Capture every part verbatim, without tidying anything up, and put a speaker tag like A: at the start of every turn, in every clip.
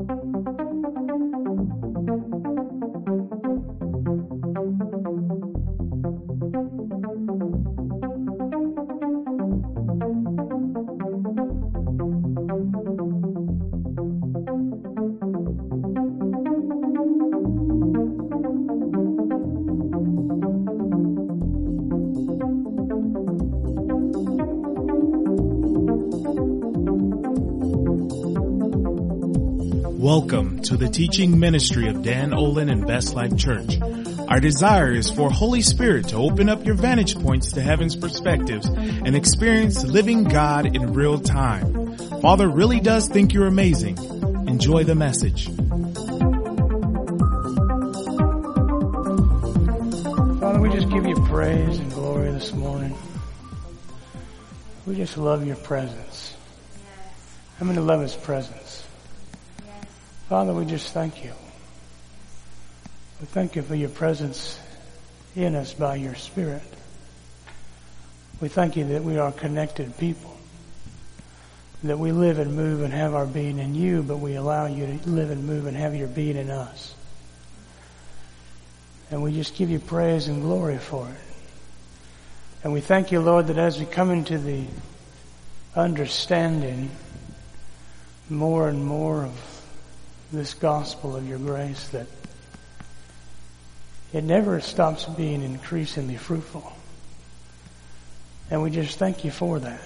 A: Welcome to the teaching ministry of Dan Olin and Best Life Church. Our desire is for Holy Spirit to open up your vantage points to heaven's perspectives and experience living God in real time. Father really does think you're amazing. Enjoy the message.
B: Father, we just give you praise and glory this morning. We just love your presence. How many love his presence? Father, we just thank you. We thank you for your presence in us by your Spirit. We thank you that we are connected people, that we live and move and have our being in you, but we allow you to live and move and have your being in us. And we just give you praise and glory for it. And we thank you, Lord, that as we come into the understanding more and more of this gospel of your grace, that it never stops being increasingly fruitful. And we just thank you for that.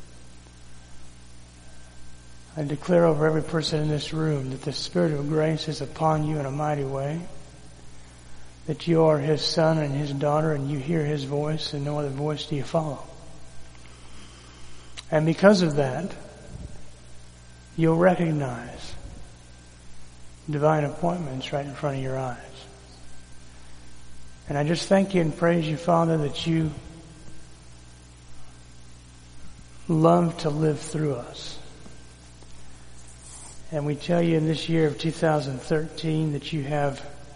B: I declare over every person in this room that the Spirit of grace is upon you in a mighty way, that you are his son and his daughter, and you hear his voice and no other voice do you follow. And because of that, you'll recognize divine appointments right in front of your eyes. And I just thank you and praise you, Father, that you love to live through us. And we tell you in this year of two thousand thirteen that you have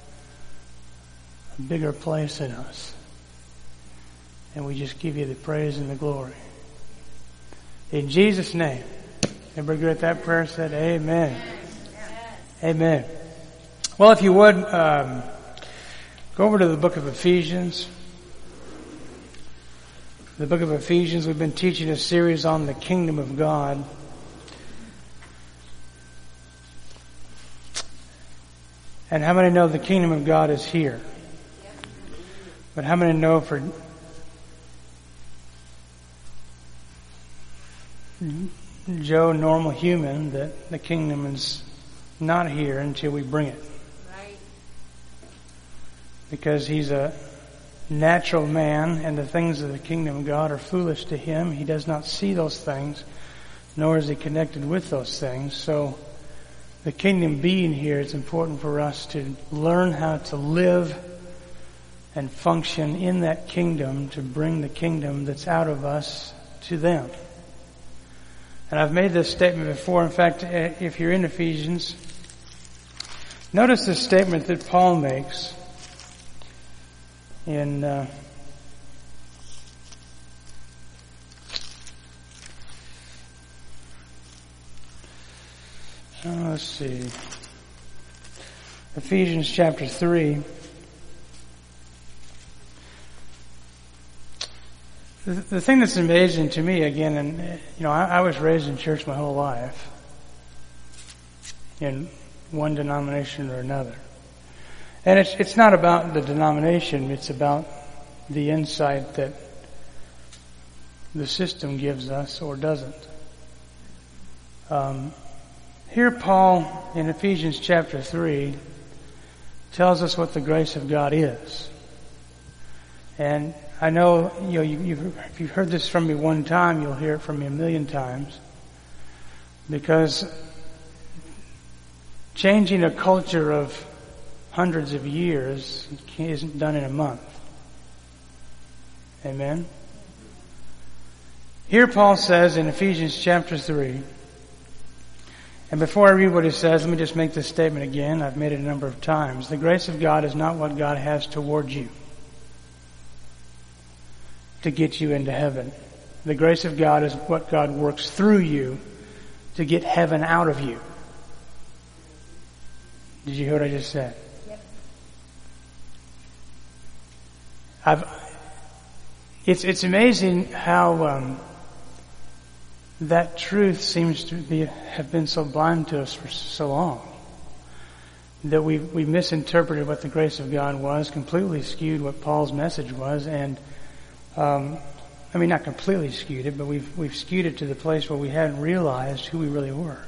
B: a bigger place in us. And we just give you the praise and the glory. In Jesus' name. Everybody agree with that prayer? Said amen. Amen. Well, if you would, um, go over to the book of Ephesians. The book of Ephesians, we've been teaching a series on the kingdom of God. And how many know the kingdom of God is here? But how many know for Joe, normal human, that the kingdom is not here until we bring it?
C: Right.
B: Because he's a natural man, and the things of the kingdom of God are foolish to him. He does not see those things, nor is he connected with those things. So the kingdom being here, it's important for us to learn how to live and function in that kingdom to bring the kingdom that's out of us to them. And I've made this statement before. In fact, if you're in Ephesians, notice this statement that Paul makes in uh, oh, let's see, Ephesians chapter three. The, the thing that's amazing to me, again, and you know, I, I was raised in church my whole life, in one denomination or another. And it's it's not about the denomination, it's about the insight that the system gives us or doesn't. Um, here Paul, in Ephesians chapter three, tells us what the grace of God is. And I know, you know, you, you've, if you've heard this from me one time, you'll hear it from me a million times. Because changing a culture of hundreds of years isn't done in a month. Amen? Here Paul says in Ephesians chapter three, and before I read what he says, let me just make this statement again. I've made it a number of times. The grace of God is not what God has towards you to get you into heaven. The grace of God is what God works through you to get heaven out of you. Did you hear what I just said?
C: Yep.
B: I've, it's, it's amazing how, um, that truth seems to be, have been so blind to us for so long. That we we misinterpreted what the grace of God was, completely skewed what Paul's message was, and, um, I mean, not completely skewed it, but we've, we've skewed it to the place where we hadn't realized who we really were.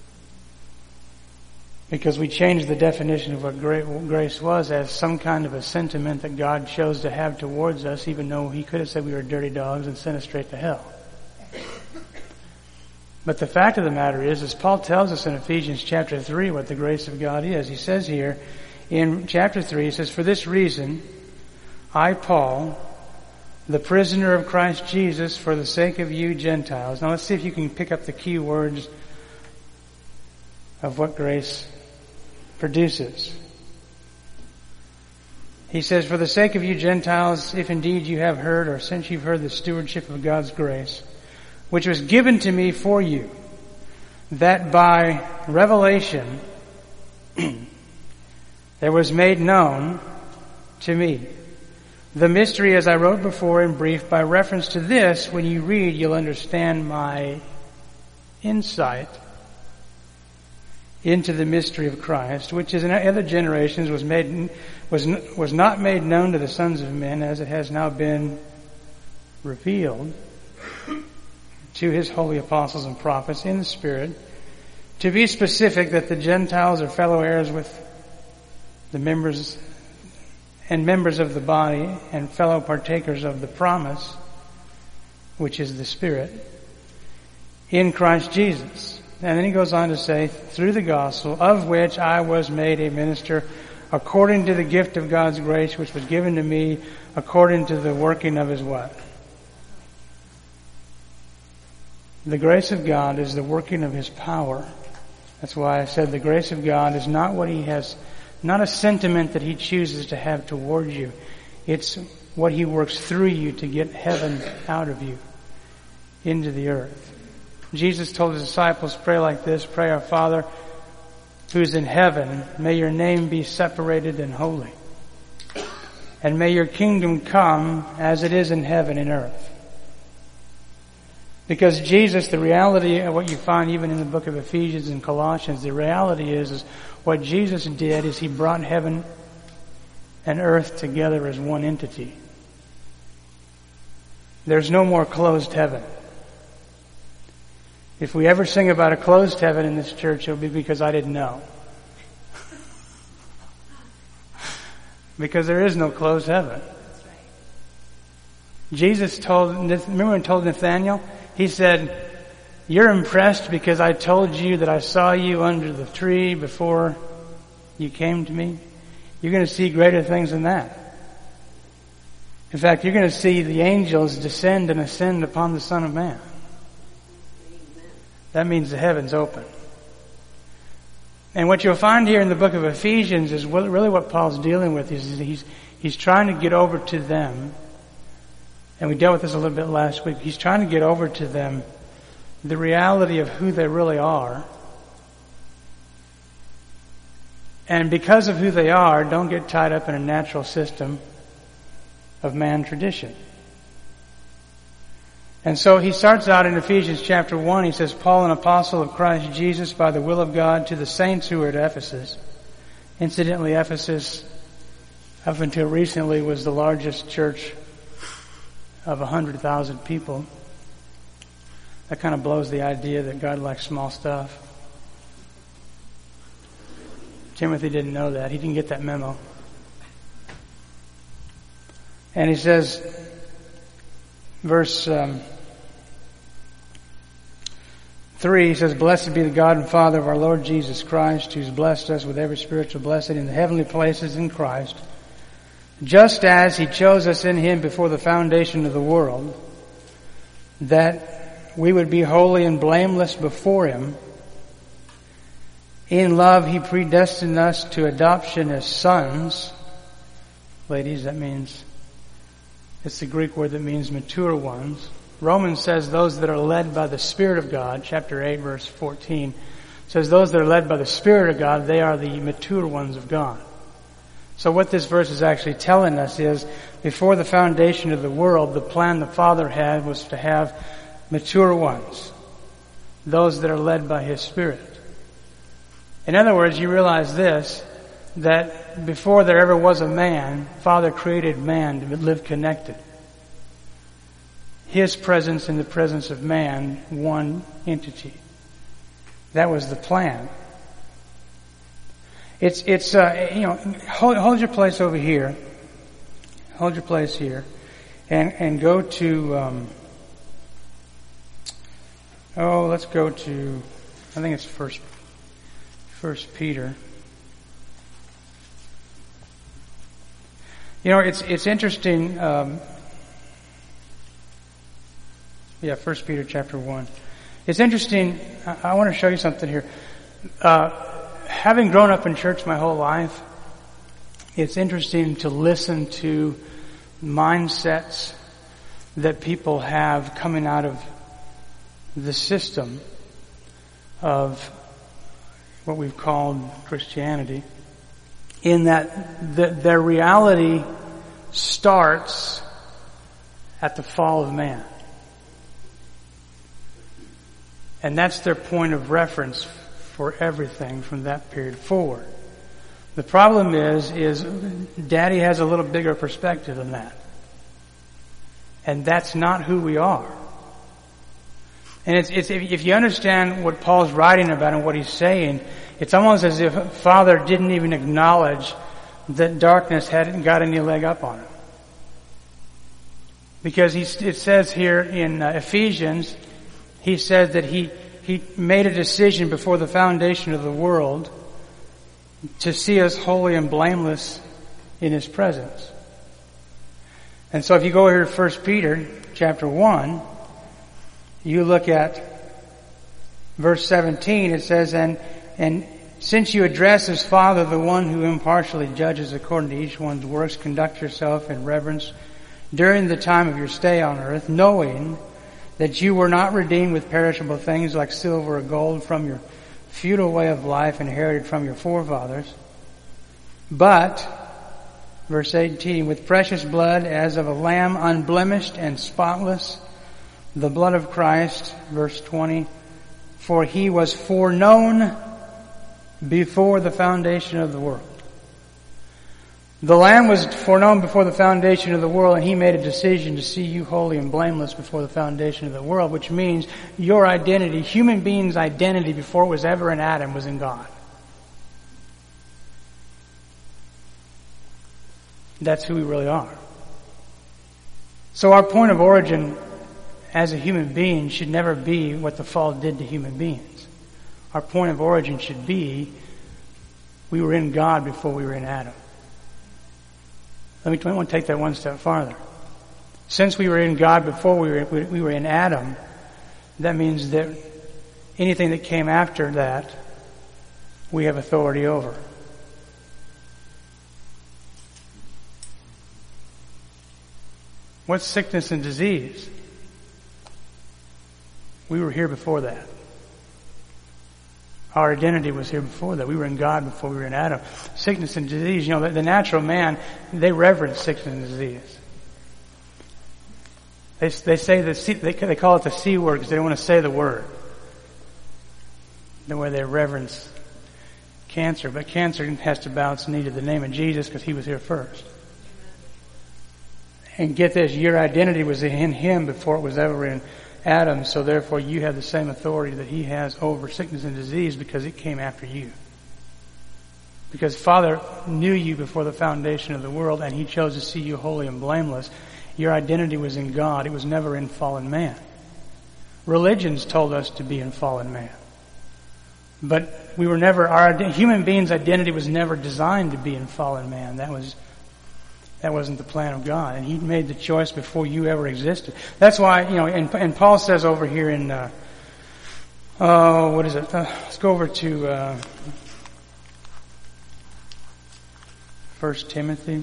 B: Because we changed the definition of what grace was as some kind of a sentiment that God chose to have towards us, even though He could have said we were dirty dogs and sent us straight to hell. But the fact of the matter is, as Paul tells us in Ephesians chapter three what the grace of God is, he says here in chapter three, he says, "For this reason, I, Paul, the prisoner of Christ Jesus, for the sake of you Gentiles." Now let's see if you can pick up the key words of what grace produces. He says, "For the sake of you Gentiles, if indeed you have heard, or since you've heard the stewardship of God's grace, which was given to me for you, that by revelation there was made known to me the mystery as I wrote before in brief. By reference to this, when you read, you'll understand my insight into the mystery of Christ, which is in other generations was made was was not made known to the sons of men, as it has now been revealed to His holy apostles and prophets in the Spirit, to be specific, that the Gentiles are fellow heirs with the members and members of the body and fellow partakers of the promise, which is the Spirit, in Christ Jesus." And then he goes on to say, "Through the gospel, of which I was made a minister according to the gift of God's grace, which was given to me according to the working of His" what? The grace of God is the working of His power. That's why I said the grace of God is not what He has, not a sentiment that He chooses to have towards you. It's what He works through you to get heaven out of you into the earth. Jesus told His disciples, pray like this, "Pray, our Father who's in heaven, may your name be separated and holy. And may your kingdom come as it is in heaven and earth." Because Jesus, the reality of what you find even in the book of Ephesians and Colossians, the reality is, is what Jesus did is He brought heaven and earth together as one entity. There's no more closed heaven. If we ever sing about a closed heaven in this church, it'll be because I didn't know. Because there is no closed heaven. Jesus told, remember when He told Nathanael? He said, "You're impressed because I told you that I saw you under the tree before you came to me. You're going to see greater things than that. In fact, you're going to see the angels descend and ascend upon the Son of Man." That means the heaven's open. And what you'll find here in the book of Ephesians is really what Paul's dealing with. Is he's, he's trying to get over to them, and we dealt with this a little bit last week, he's trying to get over to them the reality of who they really are. And because of who they are, don't get tied up in a natural system of man tradition. And so he starts out in Ephesians chapter one, he says, "Paul, an apostle of Christ Jesus, by the will of God, to the saints who are at Ephesus." Incidentally, Ephesus, up until recently, was the largest church of a hundred thousand people. That kind of blows the idea that God likes small stuff. Timothy didn't know that. He didn't get that memo. And he says, verse um, three, he says, "Blessed be the God and Father of our Lord Jesus Christ, who's blessed us with every spiritual blessing in the heavenly places in Christ, just as He chose us in Him before the foundation of the world, that we would be holy and blameless before Him. In love He predestined us to adoption as sons." Ladies, that means, it's the Greek word that means mature ones. Romans says those that are led by the Spirit of God, chapter eight, verse fourteen, It says those that are led by the Spirit of God, they are the mature ones of God. So what this verse is actually telling us is, before the foundation of the world, the plan the Father had was to have mature ones, those that are led by His Spirit. In other words, you realize this, that before there ever was a man, Father created man to live connected. His presence in the presence of man, one entity. That was the plan. It's, it's, uh, you know, hold, hold your place over here. Hold your place here. And, and go to, um, oh, let's go to, I think it's first, first Peter. You know, it's, it's interesting, um, yeah, First Peter chapter one. It's interesting, I, I want to show you something here. Uh, having grown up in church my whole life, it's interesting to listen to mindsets that people have coming out of the system of what we've called Christianity, in that the, their reality starts at the fall of man. And that's their point of reference for everything from that period forward. The problem is, is Daddy has a little bigger perspective than that. And that's not who we are. And it's, it's, if you understand what Paul's writing about and what he's saying, it's almost as if Father didn't even acknowledge that darkness hadn't got any leg up on him. Because he, it says here in uh, Ephesians, he says that he, he made a decision before the foundation of the world to see us holy and blameless in His presence. And so if you go here to First Peter chapter one, you look at verse seventeen, it says, and, and since you address as Father the one who impartially judges according to each one's works, conduct yourself in reverence during the time of your stay on earth, knowing that you were not redeemed with perishable things like silver or gold from your futile way of life inherited from your forefathers, but, verse eighteen, with precious blood as of a lamb unblemished and spotless, the blood of Christ, verse twenty, for He was foreknown before the foundation of the world. The Lamb was foreknown before the foundation of the world, and He made a decision to see you holy and blameless before the foundation of the world, which means your identity, human beings' identity before it was ever in Adam, was in God. That's who we really are. So our point of origin as a human being should never be what the fall did to human beings. Our point of origin should be we were in God before we were in Adam. Let me, I want to take that one step farther. Since we were in God before we were, we were in Adam, that means that anything that came after that, we have authority over. What's sickness and disease? We were here before that. Our identity was here before that. We were in God before we were in Adam. Sickness and disease, you know, the, the natural man, they reverence sickness and disease. They, they say the C, they, they call it the C word because they don't want to say the word. The way they reverence cancer. But cancer has to bow its knee to the name of Jesus because He was here first. And get this, your identity was in Him before it was ever in Adam, so therefore you have the same authority that He has over sickness and disease because it came after you. Because Father knew you before the foundation of the world, and He chose to see you holy and blameless. Your identity was in God. It was never in fallen man. Religions told us to be in fallen man. But we were never, our human beings' identity was never designed to be in fallen man. That was That wasn't the plan of God. And He made the choice before you ever existed. That's why, you know, and, and Paul says over here in, uh, oh, what is it? Uh, let's go over to, uh, First Timothy.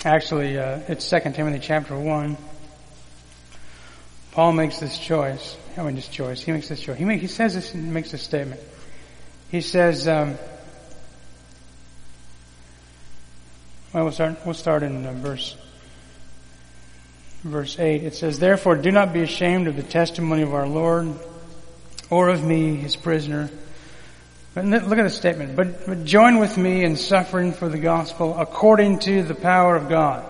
B: Actually, uh, it's Second Timothy chapter one. Paul makes this choice. I mean, this choice. He makes this choice. He, make, he says this and makes this statement. He says, um, well, we'll start, we'll start in uh, verse, verse eight. It says, "Therefore do not be ashamed of the testimony of our Lord, or of me, his prisoner." But look at the statement. But, but join with me in suffering for the gospel according to the power of God.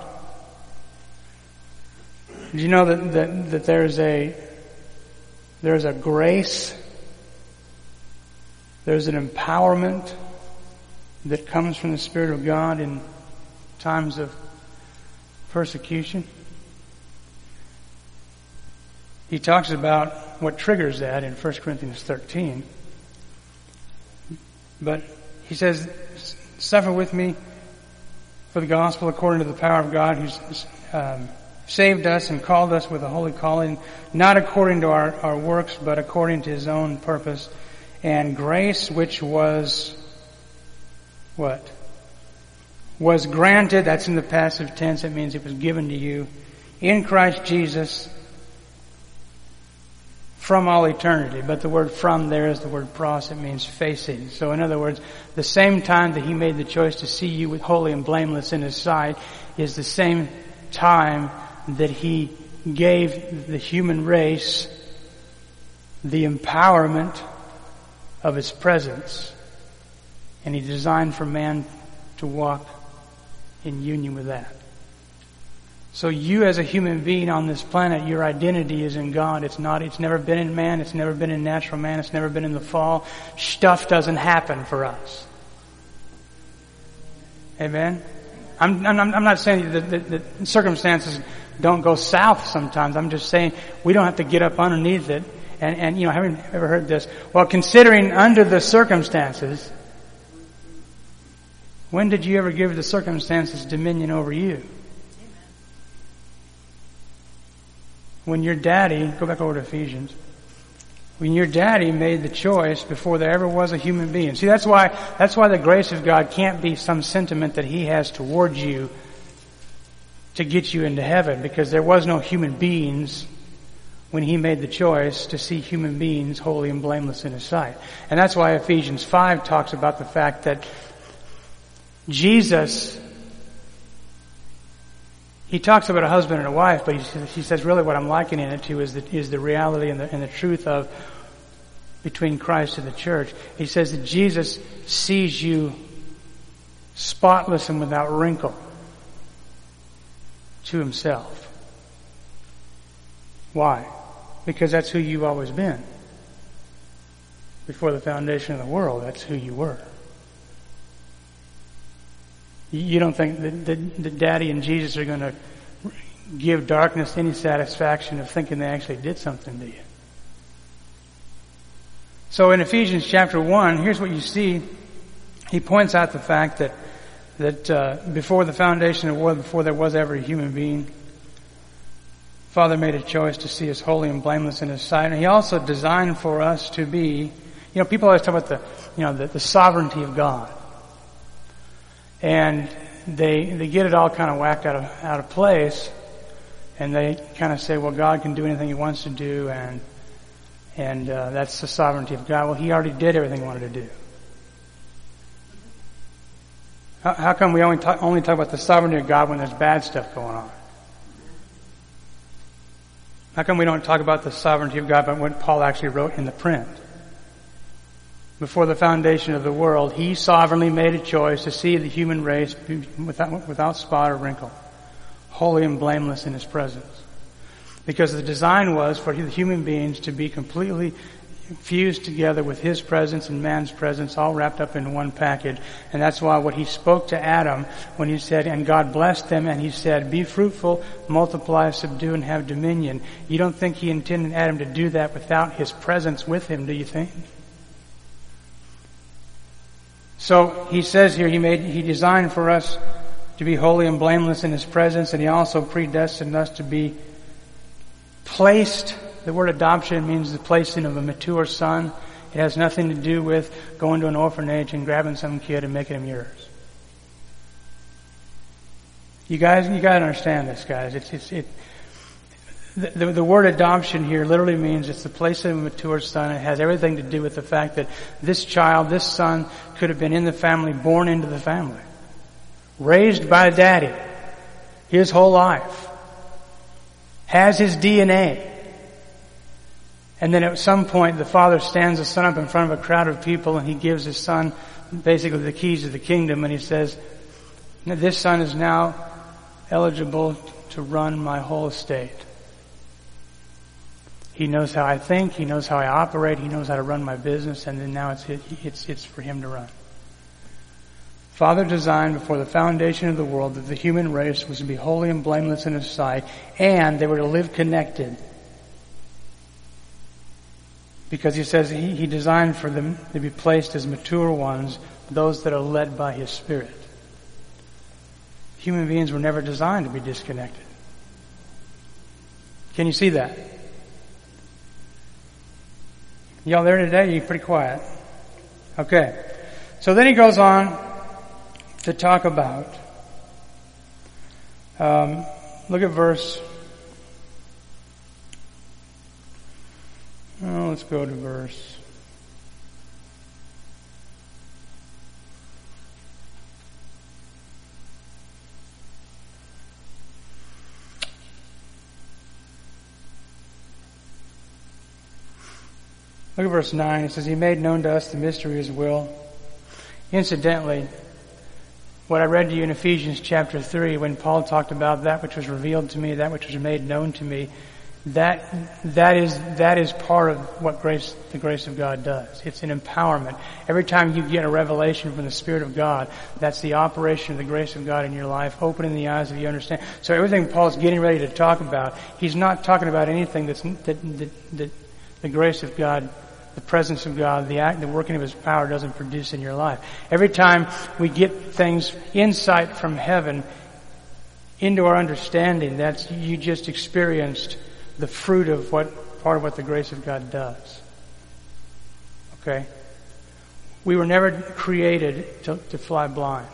B: Did you know that, that, that there's a, there's a grace, there's an empowerment that comes from the Spirit of God in times of persecution? He talks about what triggers that in First Corinthians thirteen. But he says, suffer with me for the gospel according to the power of God, who's um, saved us and called us with a holy calling, not according to our, our works, but according to his own purpose and grace, which was what? Was granted. That's in the passive tense. It means it was given to you in Christ Jesus from all eternity. But the word from there is the word pros. It means facing. So in other words, the same time that he made the choice to see you with holy and blameless in his sight is the same time that he gave the human race the empowerment of his presence. And he designed for man to walk in union with that. So you as a human being on this planet, your identity is in God. It's not, it's never been in man. It's never been in natural man. It's never been in the fall. Stuff doesn't happen for us. Amen? I'm, I'm, I'm not saying that, that, that circumstances don't go south sometimes. I'm just saying we don't have to get up underneath it. And, and you know, haven't ever heard this? Well, considering under the circumstances, when did you ever give the circumstances dominion over you? When your daddy, go back over to Ephesians, when your daddy made the choice before there ever was a human being. See, that's why, that's why the grace of God can't be some sentiment that he has towards you to get you into heaven, because there was no human beings when he made the choice to see human beings holy and blameless in his sight. And that's why Ephesians five talks about the fact that Jesus, he talks about a husband and a wife, but he says, he says really what I'm likening it to is the, is the reality and the, and the truth of between Christ and the church. He says that Jesus sees you spotless and without wrinkle to himself. Why? Because that's who you've always been. Before the foundation of the world, that's who you were. You don't think that, that, that Daddy and Jesus are going to give darkness any satisfaction of thinking they actually did something to you. So in Ephesians chapter one, here's what you see. He points out the fact that that uh, before the foundation of the world, before there was ever a human being, Father made a choice to see us holy and blameless in his sight. And he also designed for us to be, you know, people always talk about the, you know, the, the sovereignty of God. And they they get it all kind of whacked out of out of place, and they kind of say, well, God can do anything he wants to do, and and uh, that's the sovereignty of God. Well, he already did everything he wanted to do. How, how come we only talk, only talk about the sovereignty of God when there's bad stuff going on? How come we don't talk about the sovereignty of God but what Paul actually wrote in the print? Before the foundation of the world, he sovereignly made a choice to see the human race without, without spot or wrinkle, holy and blameless in his presence. Because the design was for the human beings to be completely fused together with his presence and man's presence, all wrapped up in one package. And that's why what he spoke to Adam when he said, and God blessed them, and he said, be fruitful, multiply, subdue, and have dominion. You don't think he intended Adam to do that without his presence with him, do you think? So he says here, he made, he designed for us to be holy and blameless in his presence, and he also predestined us to be placed. The word adoption means the placing of a mature son. It has nothing to do with going to an orphanage and grabbing some kid and making him yours. You guys, you gotta understand this, guys. It's, it's, it, the, the, the word adoption here literally means it's the place of a mature son. It has everything to do with the fact that this child, this son, could have been in the family, born into the family. Raised by daddy. His whole life. Has his D N A. And then at some point the father stands the son up in front of a crowd of people and he gives his son basically the keys to the kingdom and he says, this son is now eligible to run my whole estate. He knows how I think, he knows how I operate, he knows how to run my business, and then now it's it's it's for him to run. Father designed before the foundation of the world that the human race was to be holy and blameless in His sight, and they were to live connected. Because He says He, he designed for them to be placed as mature ones, those that are led by His Spirit. Human beings were never designed to be disconnected. Can you see that? Y'all there today? You're pretty quiet. Okay. So then he goes on to talk about, um, look at verse, oh, let's go to verse, look at verse nine. It says, He made known to us the mystery of His will. Incidentally, what I read to you in Ephesians chapter three, when Paul talked about that which was revealed to me, that which was made known to me, that, that is, that is part of what grace, the grace of God does. It's an empowerment. Every time you get a revelation from the Spirit of God, that's the operation of the grace of God in your life, opening the eyes of you understand. So everything Paul's getting ready to talk about, he's not talking about anything that's, that, that, that the grace of God, the presence of God, the act, the working of His power doesn't produce in your life. Every time we get things, insight from heaven into our understanding, that's, you just experienced the fruit of what, part of what the grace of God does. Okay? We were never created to, to fly blind.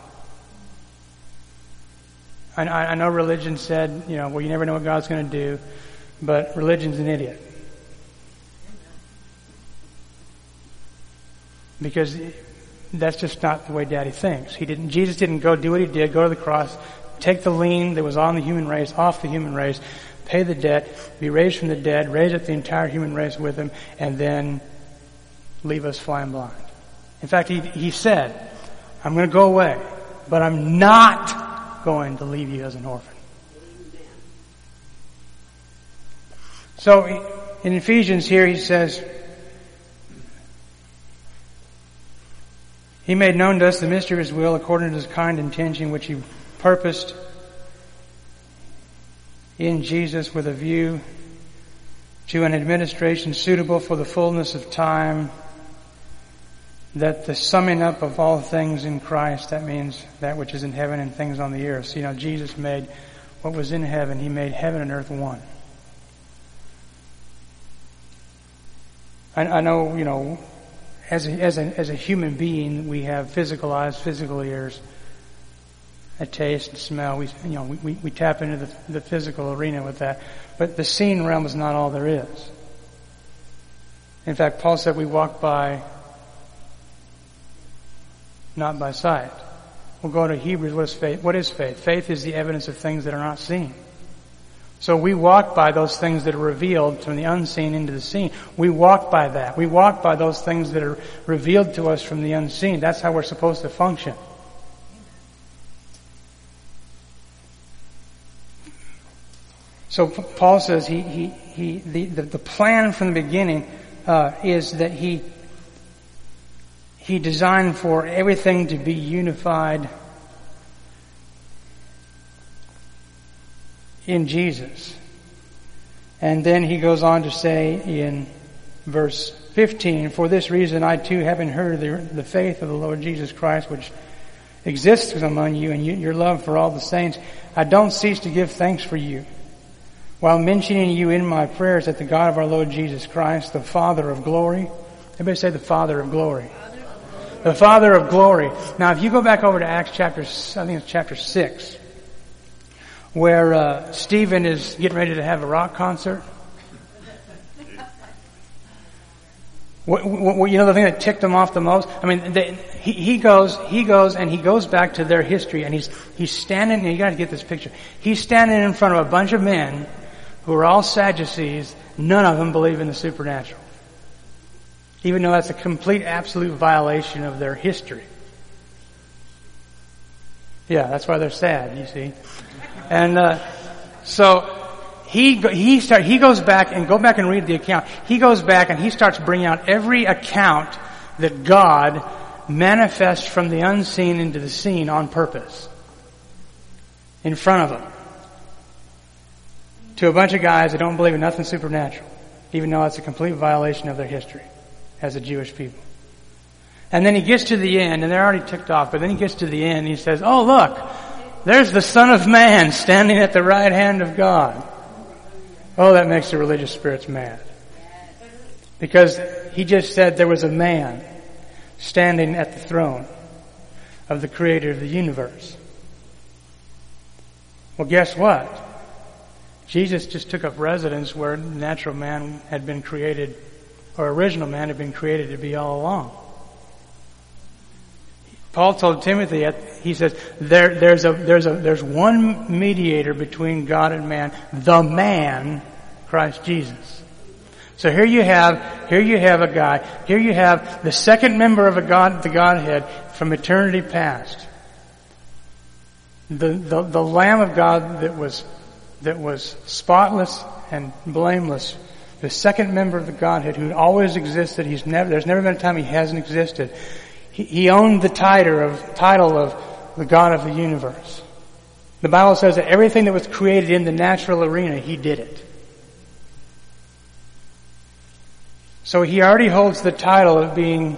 B: I, I know religion said, you know, well, you never know what God's going to do, but religion's an idiot. Because that's just not the way Daddy thinks. He didn't, Jesus didn't go do what He did, go to the cross, take the lien that was on the human race, off the human race, pay the debt, be raised from the dead, raise up the entire human race with Him, and then leave us flying blind. In fact, He, he said, I'm going to go away, but I'm not going to leave you as an orphan. So in Ephesians here He says, He made known to us the mystery of His will according to His kind intention which He purposed in Jesus with a view to an administration suitable for the fullness of time, that the summing up of all things in Christ, that means that which is in heaven and things on the earth. So, you know, Jesus made what was in heaven. He made heaven and earth one. I, I know, you know, As a, as a, as a human being, we have physical eyes, physical ears, a taste and smell. We, you know, we, we, we tap into the, the physical arena with that. But the seen realm is not all there is. In fact, Paul said we walk by, not by sight. We'll go to Hebrews. What is faith? What is faith? Faith is the evidence of things that are not seen. So we walk by those things that are revealed from the unseen into the seen. We walk by that. We walk by those things that are revealed to us from the unseen. That's how we're supposed to function. So Paul says he, he, he, the, the, the plan from the beginning, uh, is that he, he designed for everything to be unified in Jesus. And then he goes on to say in verse fifteen, for this reason I too, having heard the, the faith of the Lord Jesus Christ, which exists among you, and you, your love for all the saints, I don't cease to give thanks for you, while mentioning you in my prayers, that the God of our Lord Jesus Christ, the Father of glory, everybody say the Father of glory. The Father of glory. Now if you go back over to Acts chapter, I think it's chapter six, where uh, Stephen is getting ready to have a rock concert. What, what, you know the thing that ticked them off the most? I mean, they, he, he goes, he goes and he goes back to their history, and he's he's standing. And you got to get this picture. He's standing in front of a bunch of men who are all Sadducees. None of them believe in the supernatural, even though that's a complete, absolute violation of their history. Yeah, that's why they're sad. You see, and uh, so. He he start he goes back and go back and read the account. He goes back and he starts bringing out every account that God manifests from the unseen into the seen on purpose in front of them to a bunch of guys that don't believe in nothing supernatural, even though it's a complete violation of their history as a Jewish people. And then he gets to the end, and they're already ticked off. But then he gets to the end, and he says, "Oh look, there's the Son of Man standing at the right hand of God." Oh, that makes the religious spirits mad. Because he just said there was a man standing at the throne of the Creator of the universe. Well, guess what? Jesus just took up residence where natural man had been created, or original man had been created to be all along. Paul told Timothy, he says, there, there's a, there's a, there's one mediator between God and man, the man, Christ Jesus. So here you have, here you have a guy, here you have the second member of a God, the Godhead from eternity past. The, the, the Lamb of God that was, that was spotless and blameless. The second member of the Godhead who always existed. He's never, there's never been a time he hasn't existed. He owned the title of, title of the God of the universe. The Bible says that everything that was created in the natural arena, he did it. So he already holds the title of being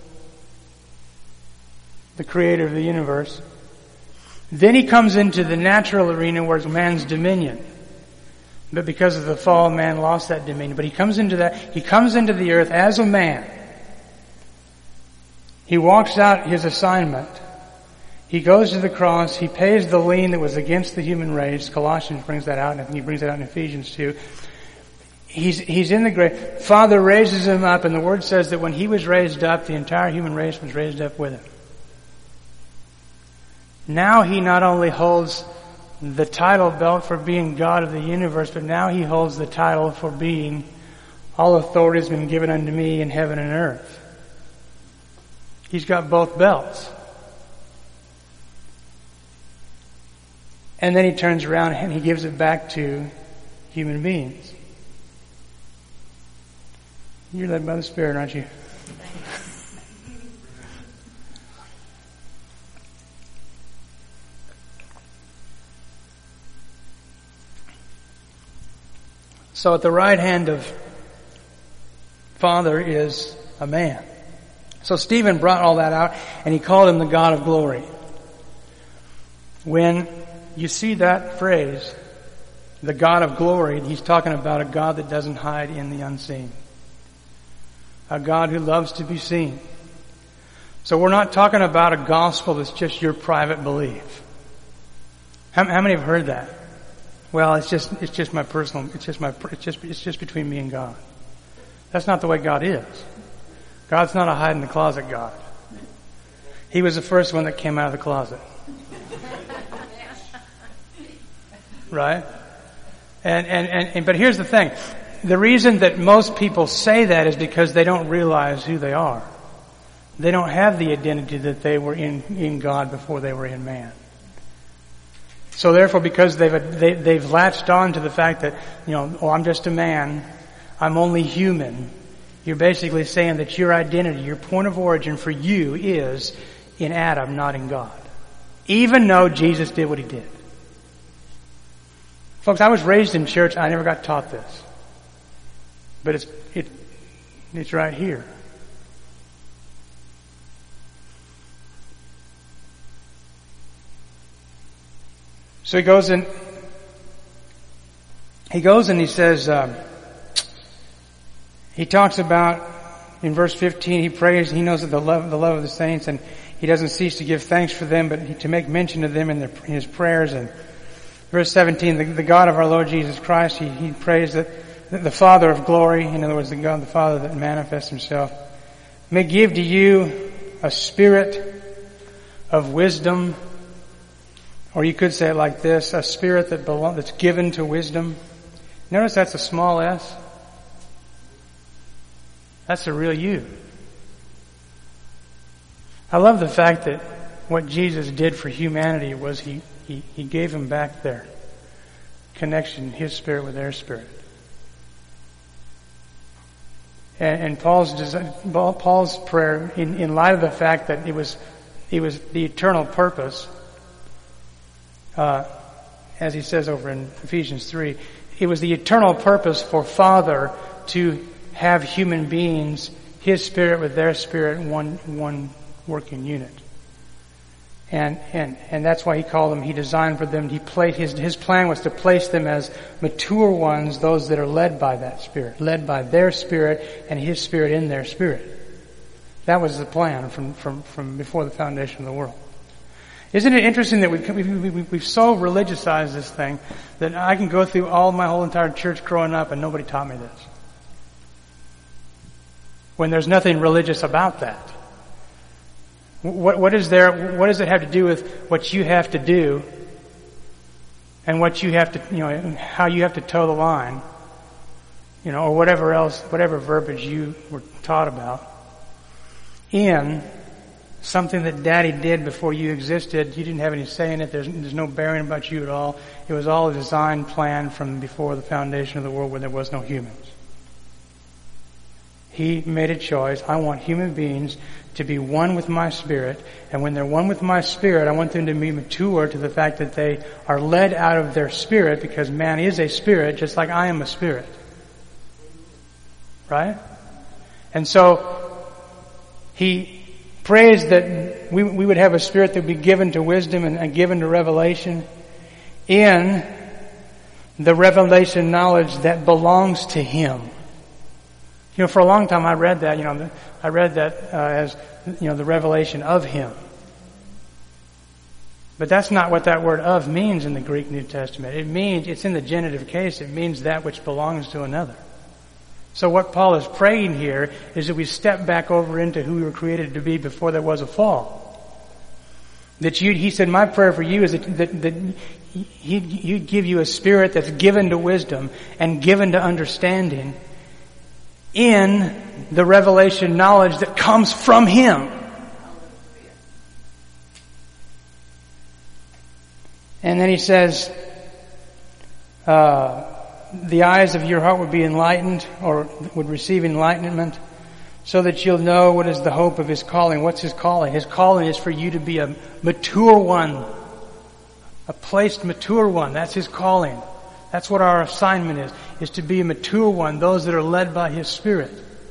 B: the creator of the universe. Then he comes into the natural arena where it's man's dominion. But because of the fall, man lost that dominion. But he comes into that, he comes into the earth as a man. He walks out his assignment. He goes to the cross. He pays the lien that was against the human race. Colossians brings that out, and I think he brings that out in Ephesians too. He's, he's in the grave. Father raises him up, and the Word says that when he was raised up, the entire human race was raised up with him. Now he not only holds the title belt for being God of the universe, but now he holds the title for being, all authority has been given unto me in heaven and earth. He's got both belts. And then he turns around and he gives it back to human beings. You're led by the Spirit, aren't you? So at the right hand of Father is a man. So Stephen brought all that out, and he called him the God of glory. When you see that phrase, the God of glory, he's talking about a God that doesn't hide in the unseen. A God who loves to be seen. So we're not talking about a gospel that's just your private belief. How, how many have heard that? Well, it's just, it's just my personal, it's just my, it's just, it's just between me and God. That's not the way God is. God's not a hide in the closet God. He was the first one that came out of the closet. Right? And, and, and, and, but here's the thing. The reason that most people say that is because they don't realize who they are. They don't have the identity that they were in, in God before they were in man. So therefore, because they've, they, they've latched on to the fact that, you know, oh, I'm just a man. I'm only human. You're basically saying that your identity, your point of origin for you is in Adam, not in God. Even though Jesus did what he did. Folks, I was raised in church. I never got taught this. But it's, it, it's right here. So he goes and, he goes and he says, um, he talks about, in verse fifteen, he prays, he knows that the love, the love of the saints, and he doesn't cease to give thanks for them, but to make mention of them in, their, in his prayers. And Verse seventeen, the, the God of our Lord Jesus Christ, he, he prays that the Father of glory, in other words, the God, the Father that manifests himself, may give to you a spirit of wisdom, or you could say it like this, a spirit that belong, that's given to wisdom. Notice that's a small s. That's the real you. I love the fact that what Jesus did for humanity was he, he, he gave them back their connection, his spirit with their spirit. And, and Paul's Paul's prayer, in, in light of the fact that it was it was the eternal purpose, uh, as he says over in Ephesians three, it was the eternal purpose for Father to have human beings, his spirit with their spirit, one one working unit. And, and, and that's why he called them, he designed for them, he played, his, his plan was to place them as mature ones, those that are led by that spirit, led by their spirit and his spirit in their spirit. That was the plan from, from, from before the foundation of the world. Isn't it interesting that we've, we've, we've so religiousized this thing that I can go through all my whole entire church growing up and nobody taught me this? When there's nothing religious about that. What, what is there, what does it have to do with what you have to do and what you have to, you know, how you have to toe the line, you know, or whatever else, whatever verbiage you were taught about in something that Daddy did before you existed. You didn't have any say in it. There's, there's no bearing about you at all. It was all a design plan from before the foundation of the world where there was no humans. He made a choice. I want human beings to be one with my spirit. And when they're one with my spirit, I want them to be mature to the fact that they are led out of their spirit, because man is a spirit just like I am a spirit. Right? And so he prays that we, we would have a spirit that would be given to wisdom and, and given to revelation in the revelation knowledge that belongs to him. You know, for a long time I read that, you know, I read that uh, as, you know, the revelation of him. But that's not what that word of means in the Greek New Testament. It means, it's in the genitive case, it means that which belongs to another. So what Paul is praying here is that we step back over into who we were created to be before there was a fall. That you, he said, my prayer for you is that, that, that he'd, he'd give you a spirit that's given to wisdom and given to understanding in the revelation knowledge that comes from him. And then he says, uh, the eyes of your heart would be enlightened, or would receive enlightenment, so that you'll know what is the hope of his calling. What's his calling? His calling is for you to be a mature one, a placed mature one. That's his calling. That's what our assignment is, is to be a mature one, those that are led by his Spirit.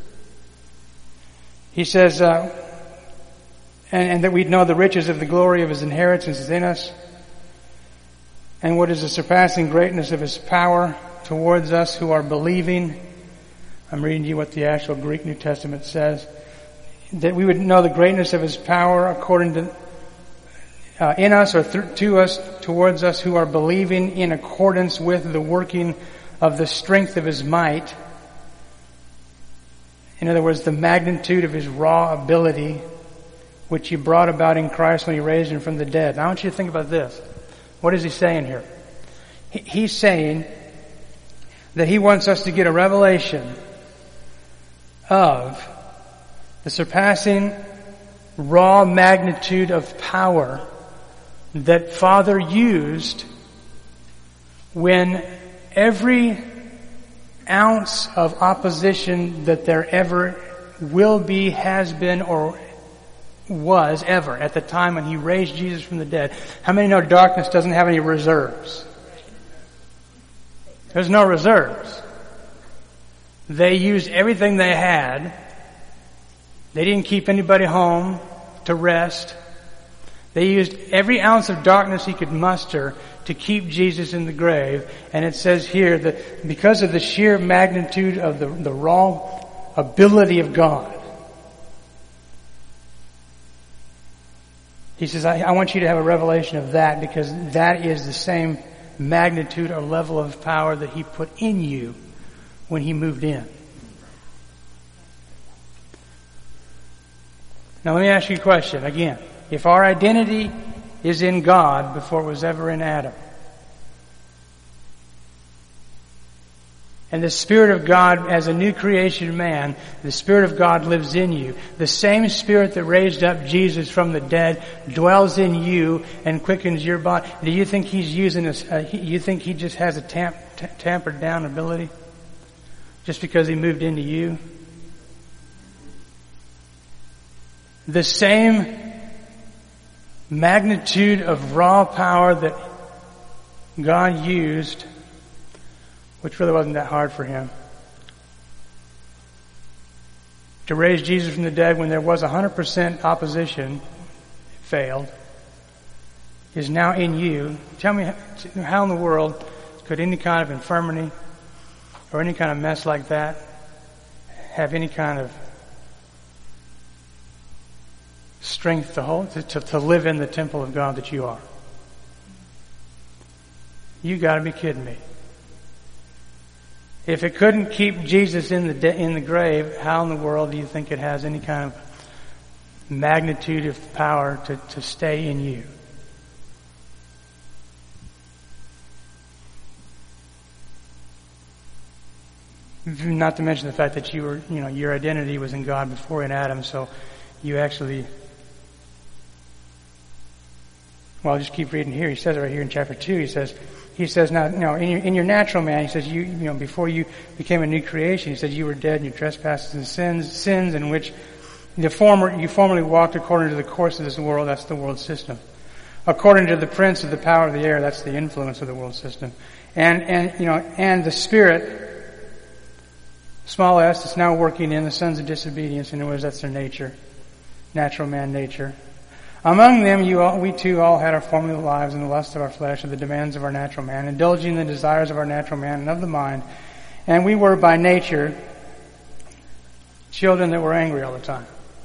B: He says, uh, and, and that we'd know the riches of the glory of his inheritance is in us, and what is the surpassing greatness of his power towards us who are believing. I'm reading you what the actual Greek New Testament says. That we would know the greatness of his power according to Uh, in us or th- to us, towards us who are believing, in accordance with the working of the strength of his might. In other words, the magnitude of his raw ability, which he brought about in Christ when he raised him from the dead. Now I want you to think about this. What is he saying here? He, he's saying that he wants us to get a revelation of the surpassing raw magnitude of power that Father used when every ounce of opposition that there ever will be, has been, or was ever at the time when he raised Jesus from the dead. How many know darkness doesn't have any reserves? There's no reserves. They used everything they had. They didn't keep anybody home to rest. They used every ounce of darkness he could muster to keep Jesus in the grave. And it says here that because of the sheer magnitude of the, the raw ability of God, he says, I, I want you to have a revelation of that, because that is the same magnitude or level of power that he put in you when he moved in. Now let me ask you a question again. If our identity is in God before it was ever in Adam, and the Spirit of God, as a new creation man, the Spirit of God lives in you. The same Spirit that raised up Jesus from the dead dwells in you and quickens your body. Do you think He's using a, uh, he, you think He just has a tamp, t- tampered down ability? Just because He moved into you? The same magnitude of raw power that God used, which really wasn't that hard for Him, to raise Jesus from the dead when there was one hundred percent opposition, failed, is now in you. Tell me, how in the world could any kind of infirmity or any kind of mess like that have any kind of strength to hold, to, to, to live in the temple of God that you are? You gotta be kidding me. If it couldn't keep Jesus in the de- in the grave, how in the world do you think it has any kind of magnitude of power to, to stay in you? Not to mention the fact that you were, you know, your identity was in God before in Adam, so you actually, well, I'll just keep reading here. He says it right here in chapter two. He says, He says, now, now in, your, in your natural man, he says, you, you know, before you became a new creation, he said, you were dead in your trespasses and sins, sins in which the former, you formerly walked according to the course of this world, that's the world system. According to the prince of the power of the air, that's the influence of the world system. And, and, you know, and the Spirit, small s, it's now working in the sons of disobedience. In other words, that's their nature. Natural man nature. Among them, you all, we too all had our former lives in the lust of our flesh and the demands of our natural man, indulging the desires of our natural man and of the mind. And we were by nature children that were angry all the time.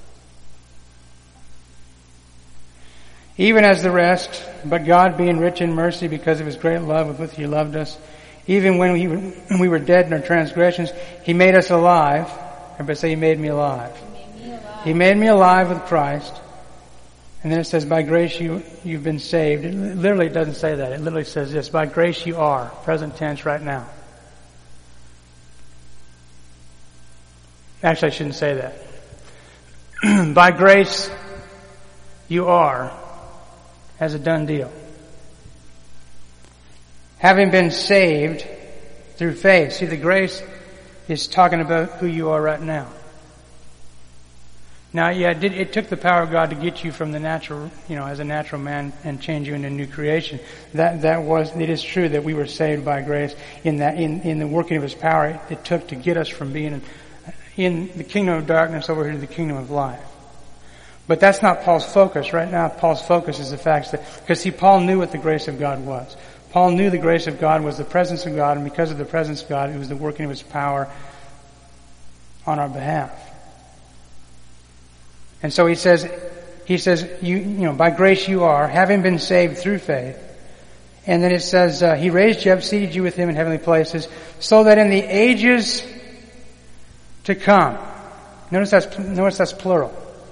B: Even as the rest, but God being rich in mercy because of His great love with which He loved us, even when we, when we were dead in our transgressions, He made us alive. Everybody say, He made me alive.
C: He made me alive,
B: he made me alive with Christ. And then it says, by grace you, you've been saved. It literally doesn't say that. It literally says this, by grace you are. Present tense right now. Actually, I shouldn't say that. By grace you are, as a done deal. Having been saved through faith. See, the grace is talking about who you are right now. Now, yeah, it, did, it took the power of God to get you from the natural, you know, as a natural man and change you into a new creation. That that was, it is true that we were saved by grace in that, in, in the working of His power it, it took to get us from being in, in the kingdom of darkness over here to the kingdom of light. But that's not Paul's focus. Right now, Paul's focus is the fact that, because see, Paul knew what the grace of God was. Paul knew the grace of God was the presence of God, and because of the presence of God, it was the working of His power on our behalf. And so he says, he says, you, you know, by grace you are, having been saved through faith. And then it says, uh, He raised you up, seated you with Him in heavenly places, so that in the ages to come, notice that's, notice that's plural.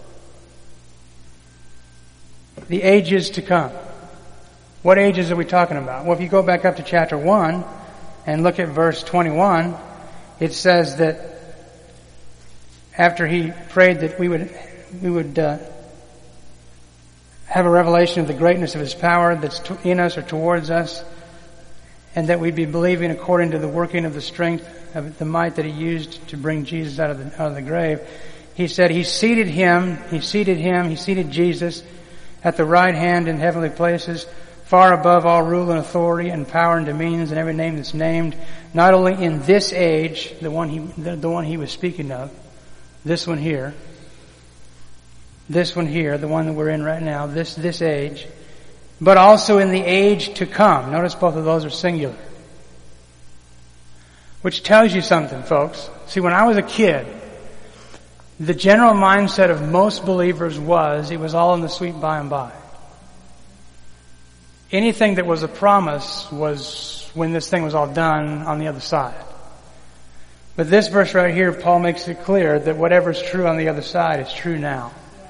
B: The ages to come. What ages are we talking about? Well, if you go back up to chapter one and look at verse twenty-one, it says that after He prayed that we would we would uh, have a revelation of the greatness of His power that's in us or towards us, and that we'd be believing according to the working of the strength of the might that He used to bring Jesus out of the, out of the grave. He said He seated Him, He seated Him, He seated Jesus at the right hand in heavenly places, far above all rule and authority and power and dominions and every name that's named, not only in this age, the one He, the, the one He was speaking of, this one here, this one here, the one that we're in right now, this, this age, but also in the age to come. Notice both of those are singular. Which tells you something, folks. See, when I was a kid, the general mindset of most believers was, it was all in the sweet by and by. anything that was a promise was when this thing was all done on the other side. But this verse right here, Paul makes it clear that whatever's true on the other side is true now.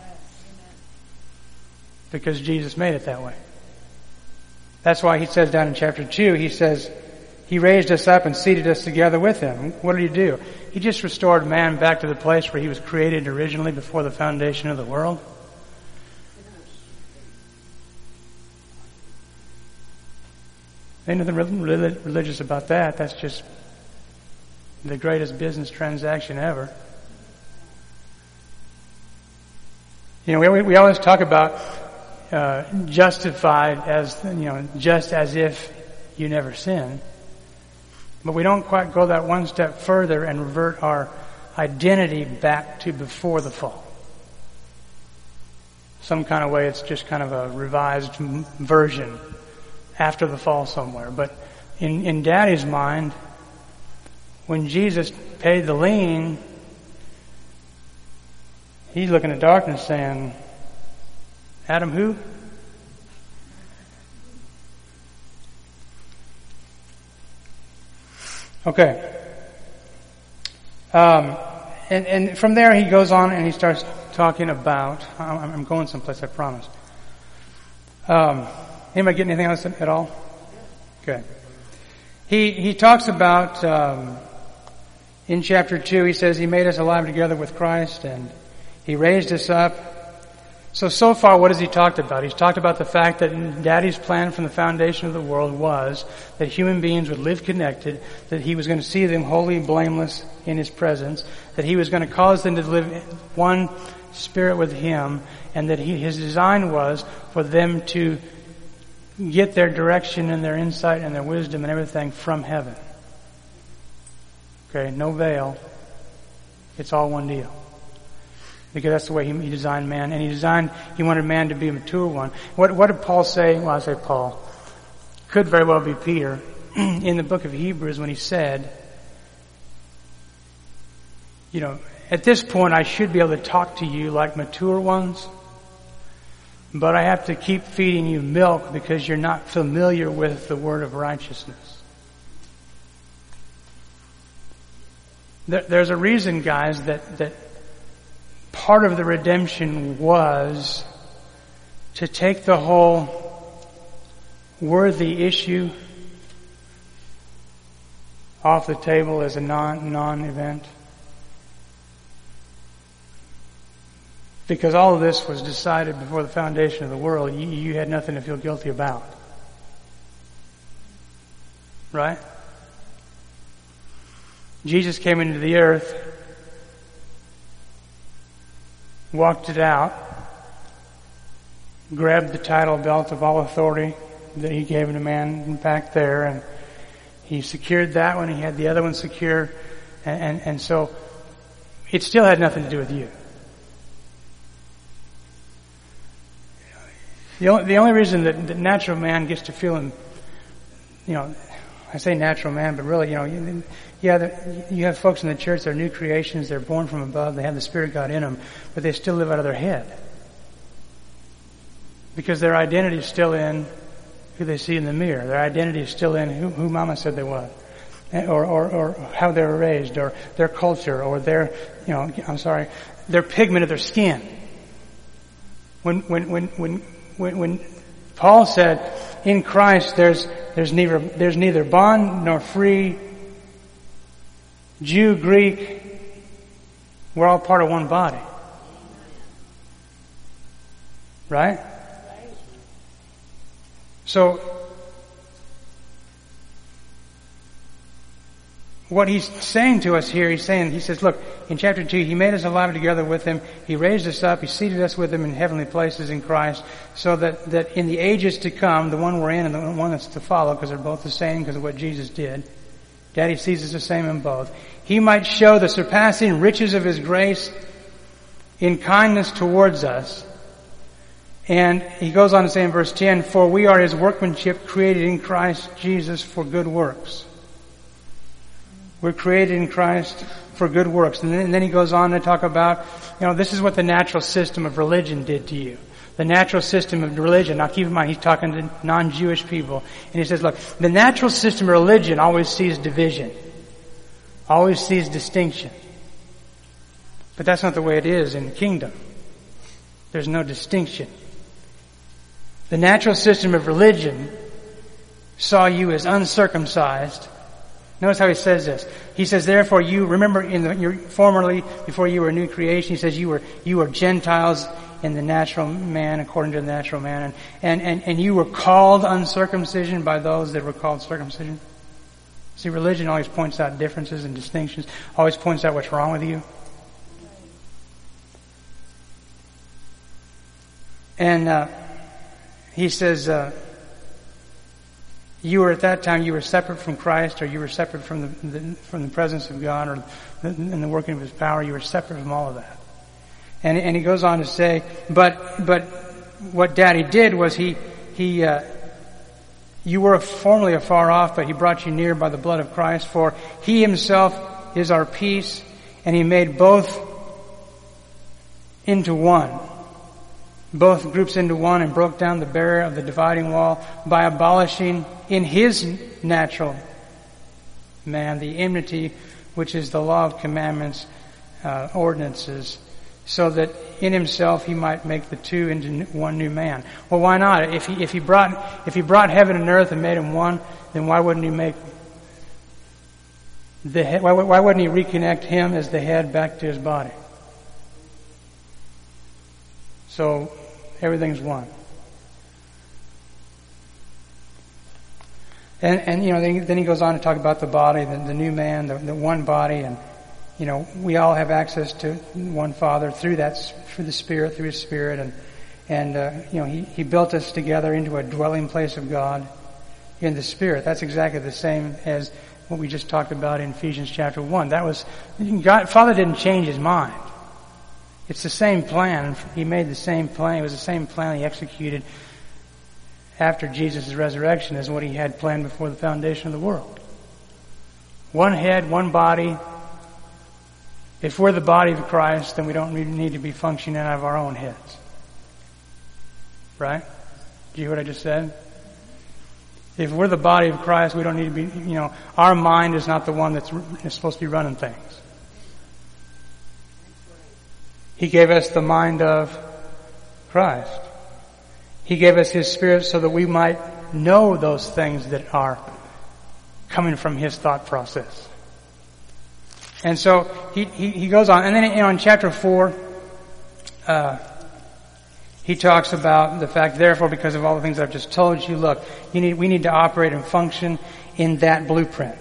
B: Because Jesus made it that way. That's why he says down in chapter two, he says, He raised us up and seated us together with Him. What did He do? He just restored man back to the place where he was created originally before the foundation of the world. Ain't nothing religious about that. That's just the greatest business transaction ever. You know, we, we always talk about uh, justified as, you know, just as if you never sinned. But we don't quite go that one step further and revert our identity back to before the fall. Some kind of way it's just kind of a revised version after the fall somewhere. But in, in Daddy's mind, when Jesus paid the lien, He's looking at darkness saying, Adam who? Okay. Um, and, and from there he goes on and he starts talking about, I'm, I'm going someplace, I promise. Um, anybody get anything else at all? Okay. He, he talks about, um, in chapter two, he says he made us alive together with Christ and He raised us up. So, so far what has he talked about? He's talked about the fact that Daddy's plan from the foundation of the world was that human beings would live connected, that He was going to see them holy, blameless in His presence, that He was going to cause them to live one spirit with Him, and that he, His design was for them to get their direction and their insight and their wisdom and everything from heaven. Okay, no veil. It's all one deal. Because that's the way he designed man. And he designed, he wanted man to be a mature one. What, what did Paul say? Well, I say Paul. Could very well be Peter. In the book of Hebrews when he said, you know, at this point I should be able to talk to you like mature ones, but I have to keep feeding you milk because you're not familiar with the word of righteousness. There, there's a reason, guys, that, that part of the redemption was to take the whole worthy issue off the table as a non, non-event. Because all of this was decided before the foundation of the world. You, you had nothing to feel guilty about. Right? Jesus came into the earth, walked it out, grabbed the title belt of all authority that He gave to man back there, and He secured that one. He had the other one secure, and, and, and so it still had nothing to do with you. The only, the only reason that, that natural man gets to feel, him, you know, I say natural man, but really, you know, you, yeah, the, you have folks in the church, they're new creations, they're born from above, they have the Spirit of God in them, but they still live out of their head. Because their identity is still in who they see in the mirror. Their identity is still in who, who Mama said they was. Or, or, or how they were raised, or their culture, or their, you know, I'm sorry, their pigment of their skin. When, when, when, when, when, when Paul said, in Christ there's, there's neither, there's neither bond nor free, Jew, Greek, we're all part of one body. Right? So, what he's saying to us here, he's saying, he says, look, in chapter two, He made us alive together with Him. He raised us up. He seated us with Him in heavenly places in Christ, so that, that in the ages to come, the one we're in and the one that's to follow, because they're both the same because of what Jesus did. Daddy sees us the same in both. He might show the surpassing riches of His grace in kindness towards us. And he goes on to say in verse ten, for we are His workmanship created in Christ Jesus for good works. We're created in Christ for good works. And then, and then he goes on to talk about, you know, this is what the natural system of religion did to you. The natural system of religion, now keep in mind he's talking to non-Jewish people, and he says, look, the natural system of religion always sees division, always sees distinction. But that's not the way it is in the kingdom. There's no distinction. The natural system of religion saw you as uncircumcised. Notice how he says this. He says, therefore you, remember in the, your, formerly, before you were a new creation, he says you were, you were Gentiles in the natural man, according to the natural man. And, and, and, and you were called uncircumcision by those that were called circumcision. See, religion always points out differences and distinctions, always points out what's wrong with you. And uh, he says, uh, you were at that time, you were separate from Christ, or you were separate from the, the from the presence of God, or the, in the working of His power. You were separate from all of that. And, and he goes on to say, but, but what Daddy did was he, he, uh, you were formerly afar off, but He brought you near by the blood of Christ, for He Himself is our peace, and He made both into one. Both groups into one, and broke down the barrier of the dividing wall by abolishing in His natural man the enmity, which is the law of commandments, uh, ordinances, so that in Himself He might make the two into one new man. Well, why not? If He, if He brought, if He brought heaven and earth and made them one, then why wouldn't He make the head, why, why wouldn't He reconnect Him as the head back to His body? So, everything's one. And, and you know, then, then he goes on to talk about the body, the, the new man, the, the one body, and you know, we all have access to one Father through that, through the Spirit, through His Spirit, and and uh, you know, he he built us together into a dwelling place of God in the Spirit. That's exactly the same as what we just talked about in Ephesians chapter one. That was God. Father didn't change His mind. It's the same plan. He made the same plan. It was the same plan He executed after Jesus' resurrection as what He had planned before the foundation of the world. One head, one body. If we're the body of Christ, then we don't need to be functioning out of our own heads. Right? Did you hear what I just said? If we're the body of Christ, we don't need to be, you know, our mind is not the one that's is supposed to be running things. He gave us the mind of Christ. He gave us His Spirit so that we might know those things that are coming from His thought process. And so he, he, he goes on, and then you know, in chapter four, uh, he talks about the fact, therefore, because of all the things I've just told you, look, you need, we need to operate and function in that blueprint.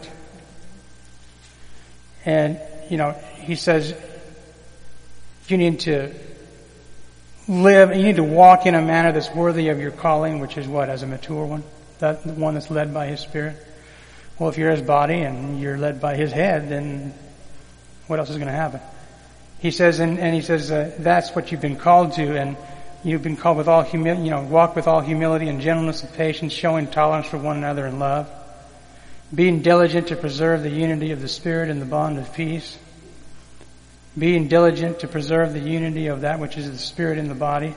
B: And, you know, he says, you need to live, you need to walk in a manner that's worthy of your calling, which is what, as a mature one? That the one that's led by His Spirit? Well, if you're His body and you're led by His head, then what else is going to happen? He says, and, and he says, uh, that's what you've been called to, and you've been called with all humility, you know, walk with all humility and gentleness and patience, showing tolerance for one another in love, being diligent to preserve the unity of the Spirit in the bond of peace, being diligent to preserve the unity of that which is the Spirit in the body,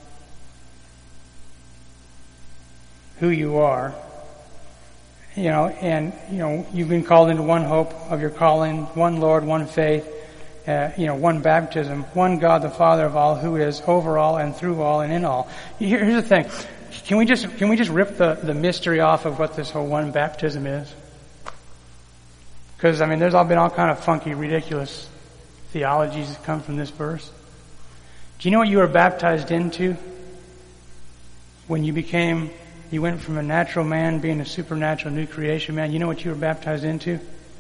B: who you are, you know, and, you know, you've been called into one hope of your calling, one Lord, one faith, uh, you know, one baptism, one God, the Father of all, who is over all and through all and in all. Here, here's the thing. Can we just, can we just rip the, the mystery off of what this whole one baptism is? Because, I mean, there's all been all kind of funky, ridiculous theologies that come from this verse. Do you know what you were baptized into when you became, you went from a natural man being a supernatural new creation man? You know what you were baptized into?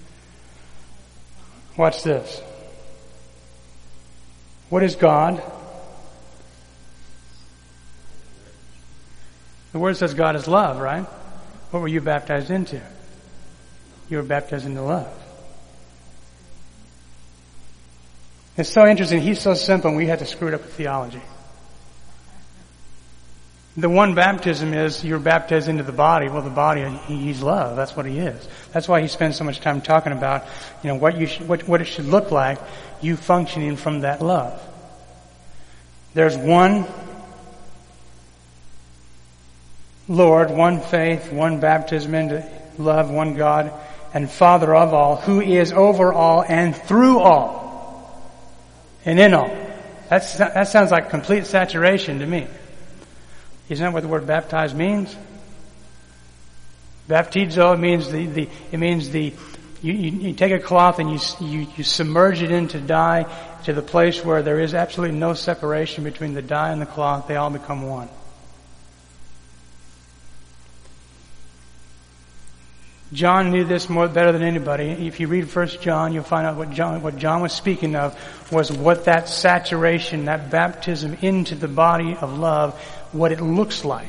B: Watch this. What is God? The Word says God is love, right? What were you baptized into? You were baptized into love. It's so interesting. He's so simple, and we had to screw it up with theology. The one baptism is you're baptized into the body. Well, the body, He's love. That's what He is. That's why He spends so much time talking about, you know, what you should, what, what it should look like, you functioning from that love. There's one Lord, one faith, one baptism into love, one God, and Father of all, who is over all and through all, and in all. That's, that sounds like complete saturation to me. Isn't that what the word baptize means? Baptizo means the, the it means the you, you, you take a cloth and you, you you submerge it into dye to the place where there is absolutely no separation between the dye and the cloth. They all become one. John knew this more better than anybody. If you read First John, you'll find out what John what John was speaking of was what that saturation, that baptism into the body of love, what it looks like.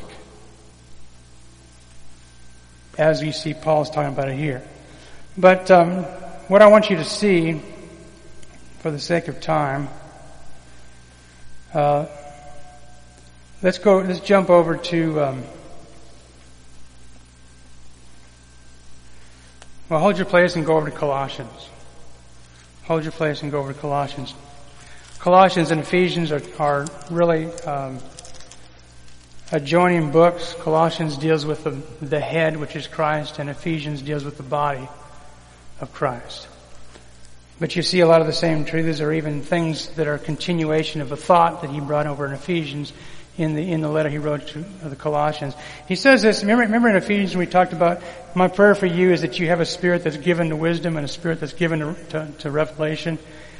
B: As you see, Paul's talking about it here. But um, what I want you to see, for the sake of time, uh, let's go. Let's jump over to. Um, Well, hold your place and go over to Colossians. Hold your place and go over to Colossians. Colossians and Ephesians are, are really um, adjoining books. Colossians deals with the, the head, which is Christ, and Ephesians deals with the body of Christ. But you see a lot of the same truths, or even things that are a continuation of a thought that he brought over in Ephesians in the in the letter he wrote to the Colossians. He says this, remember, remember in Ephesians we talked about, my prayer for you is that you have a spirit that's given to wisdom and a spirit that's given to, to, to revelation,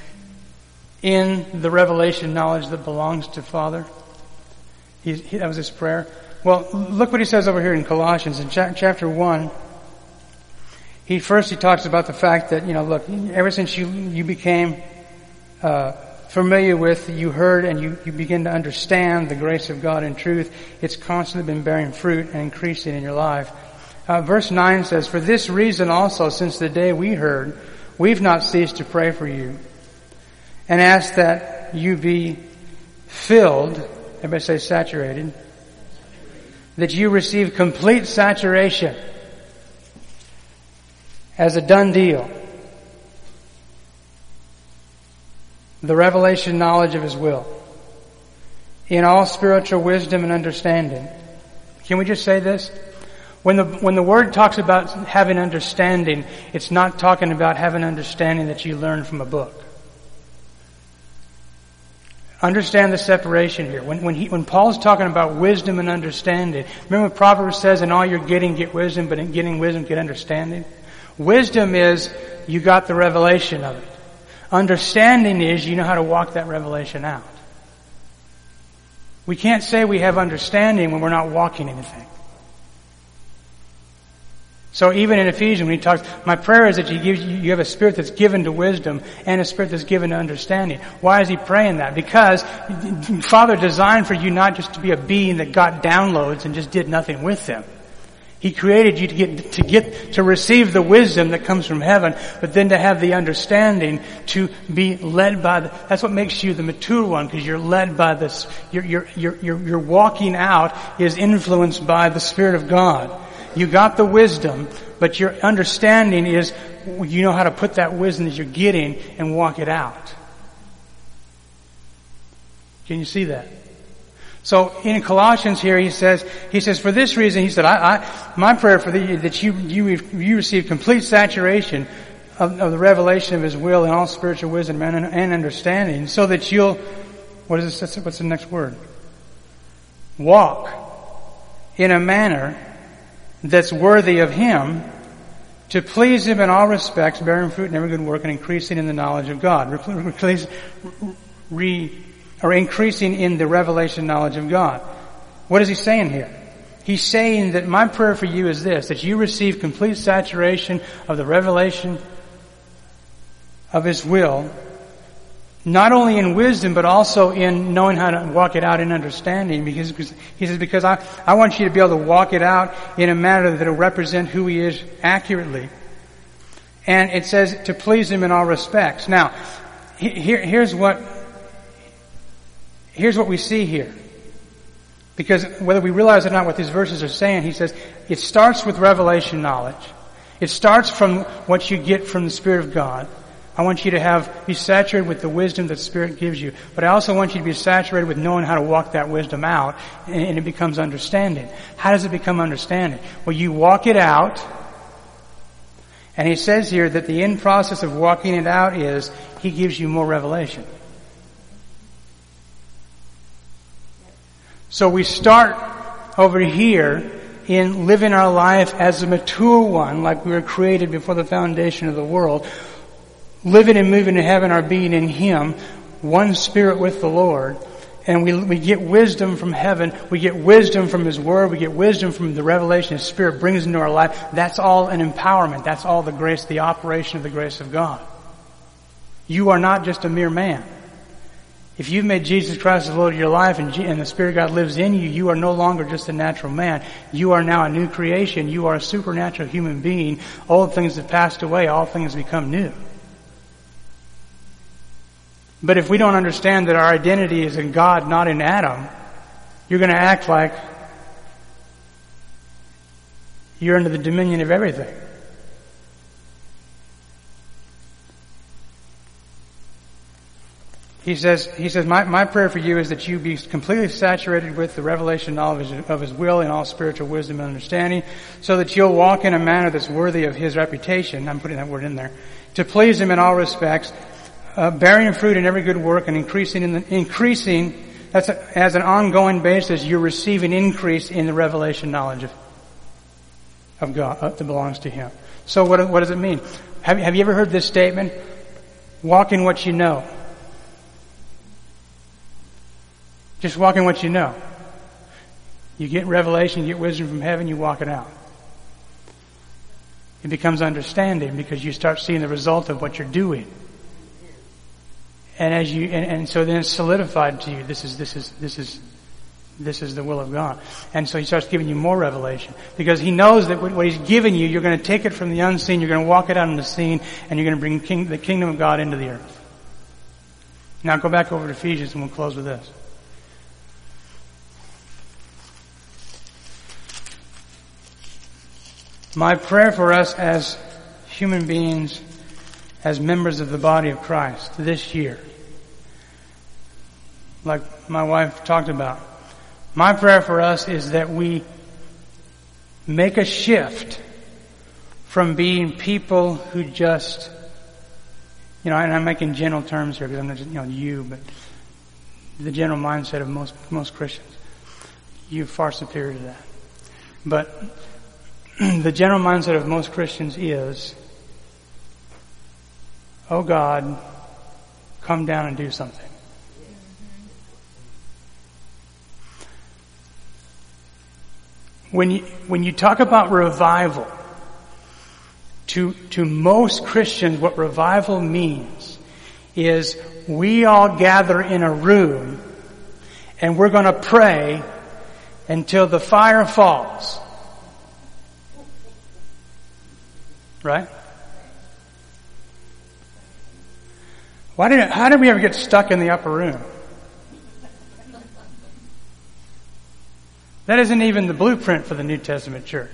B: in the revelation knowledge that belongs to Father. He, he, that was his prayer. Well, look what he says over here in Colossians in cha- chapter one. He first he talks about the fact that, you know, look, ever since you you became uh familiar with, you heard, and you, you begin to understand the grace of God in truth, it's constantly been bearing fruit and increasing in your life. Uh, verse nine says, for this reason also, since the day we heard, we've not ceased to pray for you and ask that you be filled, everybody say saturated, that you receive complete saturation as a done deal. The revelation knowledge of His will, in all spiritual wisdom and understanding. Can we just say this? When the when the Word talks about having understanding, it's not talking about having understanding that you learn from a book. Understand the separation here. When when he when Paul's talking about wisdom and understanding, remember what Proverbs says, in all you're getting, get wisdom, but in getting wisdom, get understanding. Wisdom is you got the revelation of it. Understanding is you know how to walk that revelation out. We can't say we have understanding when we're not walking anything. So even in Ephesians, when he talks, my prayer is that you give, you have a spirit that's given to wisdom and a spirit that's given to understanding. Why is he praying that? Because Father designed for you not just to be a being that got downloads and just did nothing with them. He created you to get, to get, to receive the wisdom that comes from heaven, but then to have the understanding to be led by the, that's what makes you the mature one, because you're led by this, your, your, your, your, your walking out is influenced by the Spirit of God. You got the wisdom, but your understanding is, you know how to put that wisdom that you're getting and walk it out. Can you see that? So in Colossians here, he says, he says, for this reason, he said, I, I my prayer for the, that you, you, you receive complete saturation of, of the revelation of His will in all spiritual wisdom and, and understanding, so that you'll, what is this, what's the next word? Walk in a manner that's worthy of Him, to please Him in all respects, bearing fruit in every good work and increasing in the knowledge of God. Re, re, or increasing in the revelation knowledge of God. What is he saying here? He's saying that my prayer for you is this, that you receive complete saturation of the revelation of His will, not only in wisdom, but also in knowing how to walk it out in understanding. Because, because he says, because I, I want you to be able to walk it out in a manner that will represent who He is accurately. And it says to please Him in all respects. Now, here, here's what, here's what we see here. Because whether we realize or not what these verses are saying, he says, it starts with revelation knowledge. It starts from what you get from the Spirit of God. I want you to have, be saturated with the wisdom that the Spirit gives you. But I also want you to be saturated with knowing how to walk that wisdom out, and, and it becomes understanding. How does it become understanding? Well, you walk it out, and he says here that the end process of walking it out is he gives you more revelation. So we start over here in living our life as a mature one, like we were created before the foundation of the world, living and moving and having our being in Him, one spirit with the Lord. And we we get wisdom from heaven, we get wisdom from His Word, we get wisdom from the revelation His Spirit brings into our life. That's all an empowerment. That's all the grace, the operation of the grace of God. You are not just a mere man. If you've made Jesus Christ the Lord of your life and, and the Spirit of God lives in you, you are no longer just a natural man. You are now a new creation. You are a supernatural human being. Old things have passed away. All things become new. But if we don't understand that our identity is in God, not in Adam, you're going to act like you're under the dominion of everything. He says, he says, my, my prayer for you is that you be completely saturated with the revelation knowledge of, of His will and all spiritual wisdom and understanding, so that you'll walk in a manner that's worthy of His reputation. I'm putting that word in there. To please Him in all respects, uh, bearing fruit in every good work and increasing in the, increasing, that's a, as an ongoing basis, you're receiving increase in the revelation knowledge of, of God uh, that belongs to Him. So what, what does it mean? Have, have you ever heard this statement? Walk in what you know. Just walk in what you know. You get revelation, you get wisdom from heaven, you walk it out. It becomes understanding because you start seeing the result of what you're doing. And as you, and, and so then it's solidified to you. This is, this is, this is, this is the will of God. And so He starts giving you more revelation because He knows that what He's given you, you're going to take it from the unseen, you're going to walk it out in the seen, and you're going to bring king, the kingdom of God into the earth. Now go back over to Ephesians and we'll close with this. My prayer for us as human beings, as members of the body of Christ this year, like my wife talked about, my prayer for us is that we make a shift from being people who just, you know, and I'm making general terms here because I'm not just, you know, you, but the general mindset of most, most Christians. You're far superior to that. But the general mindset of most Christians is, oh God, come down and do something. When you, when you talk about revival, to, to most Christians, what revival means is we all gather in a room and we're going to pray until the fire falls. Right? Why did, how did we ever get stuck in the upper room? That isn't even the blueprint for the New Testament church.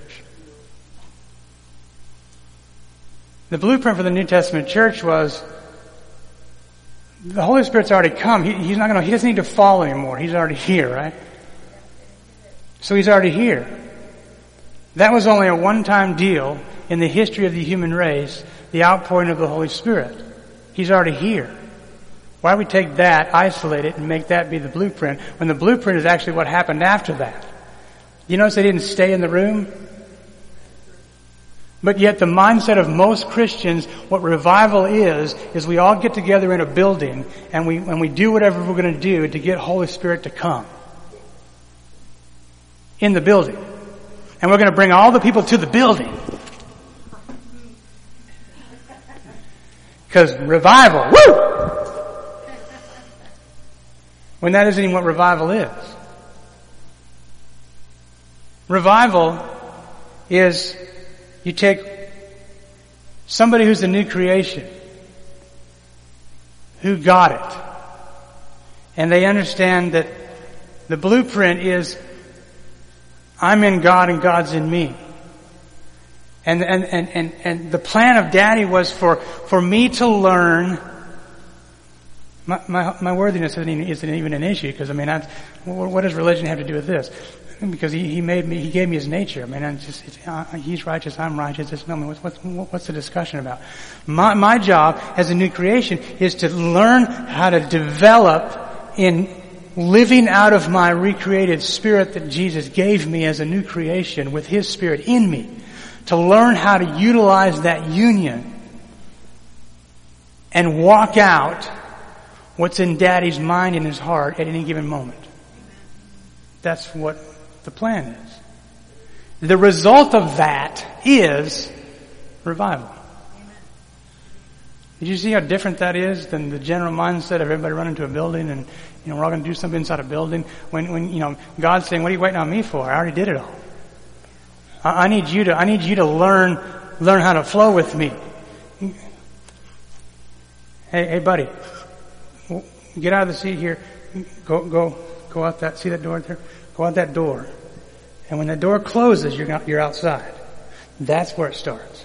B: The blueprint for the New Testament church was the Holy Spirit's already come. He, he's not going to, he doesn't need to fall anymore. He's already here, right? So He's already here. That was only a one-time deal in the history of the human race, the outpouring of the Holy Spirit. He's already here. Why do we take that, isolate it, and make that be the blueprint, when the blueprint is actually what happened after that? You notice they didn't stay in the room? But yet the mindset of most Christians, what revival is, is we all get together in a building, and we, and we do whatever we're going to do to get Holy Spirit to come. In the building. And we're going to bring all the people to the building. Because revival, woo! When that isn't even what revival is. Revival is you take somebody who's a new creation, who got it, and they understand that the blueprint is I'm in God and God's in me. And, and, and, and, and the plan of Daddy was for, for me to learn. My, my, my worthiness isn't even, isn't even an issue, because I mean, I, what does religion have to do with this? Because he, he made me, he gave me his nature. I mean, I'm just, it's, uh, he's righteous, I'm righteous. It's, no, what's, what's, what's the discussion about? My, my job as a new creation is to learn how to develop in living out of my recreated spirit that Jesus gave me as a new creation with His Spirit in me. To learn how to utilize that union and walk out what's in Daddy's mind and his heart at any given moment. That's what the plan is. The result of that is revival. Did you see how different that is than the general mindset of everybody running to a building and, you know, we're all going to do something inside a building? When, when, you know, God's saying, what are you waiting on me for? I already did it all. I, I need you to, I need you to learn, learn how to flow with me. Hey, hey buddy, get out of the seat here. Go, go, go out that, see that door there? Go out that door. And when the door closes, you're not, you're outside. That's where it starts.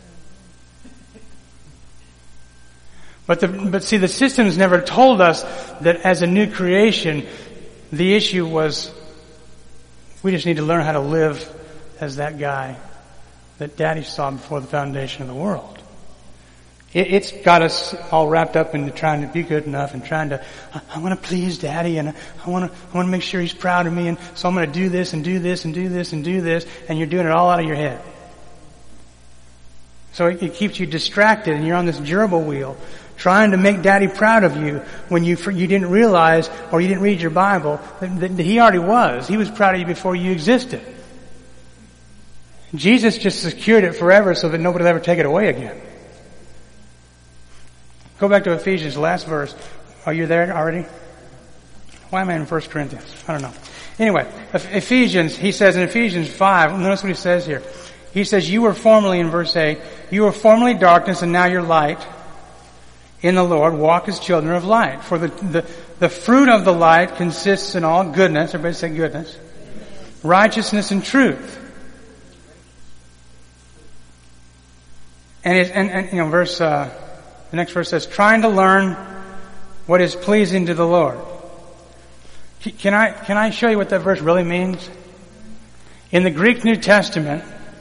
B: But the, but see, the systems never told us that as a new creation, the issue was we just need to learn how to live as that guy that Daddy saw before the foundation of the world. It, it's got us all wrapped up into trying to be good enough and trying to, I, I want to please Daddy and I want to, I want to make sure He's proud of me, and so I'm going to do this and do this and do this and do this, and you're doing it all out of your head. So it, it keeps you distracted, and you're on this gerbil wheel trying to make Daddy proud of you when you you didn't realize or you didn't read your Bible that, that He already was. He was proud of you before you existed. Jesus just secured it forever so that nobody will ever take it away again. Go back to Ephesians, the last verse. Are you there already? Why am I in First Corinthians? I don't know. Anyway, Ephesians, he says in Ephesians five, notice what he says here. He says, you were formerly, in verse eight, you were formerly darkness and now you're light in the Lord. Walk as children of light. For the, the, the fruit of the light consists in all goodness. Everybody say goodness. Righteousness and truth. And, it, and, and you know, verse, uh, the next verse says, trying to learn what is pleasing to the Lord. Can I, can I show you what that verse really means? In the Greek New Testament,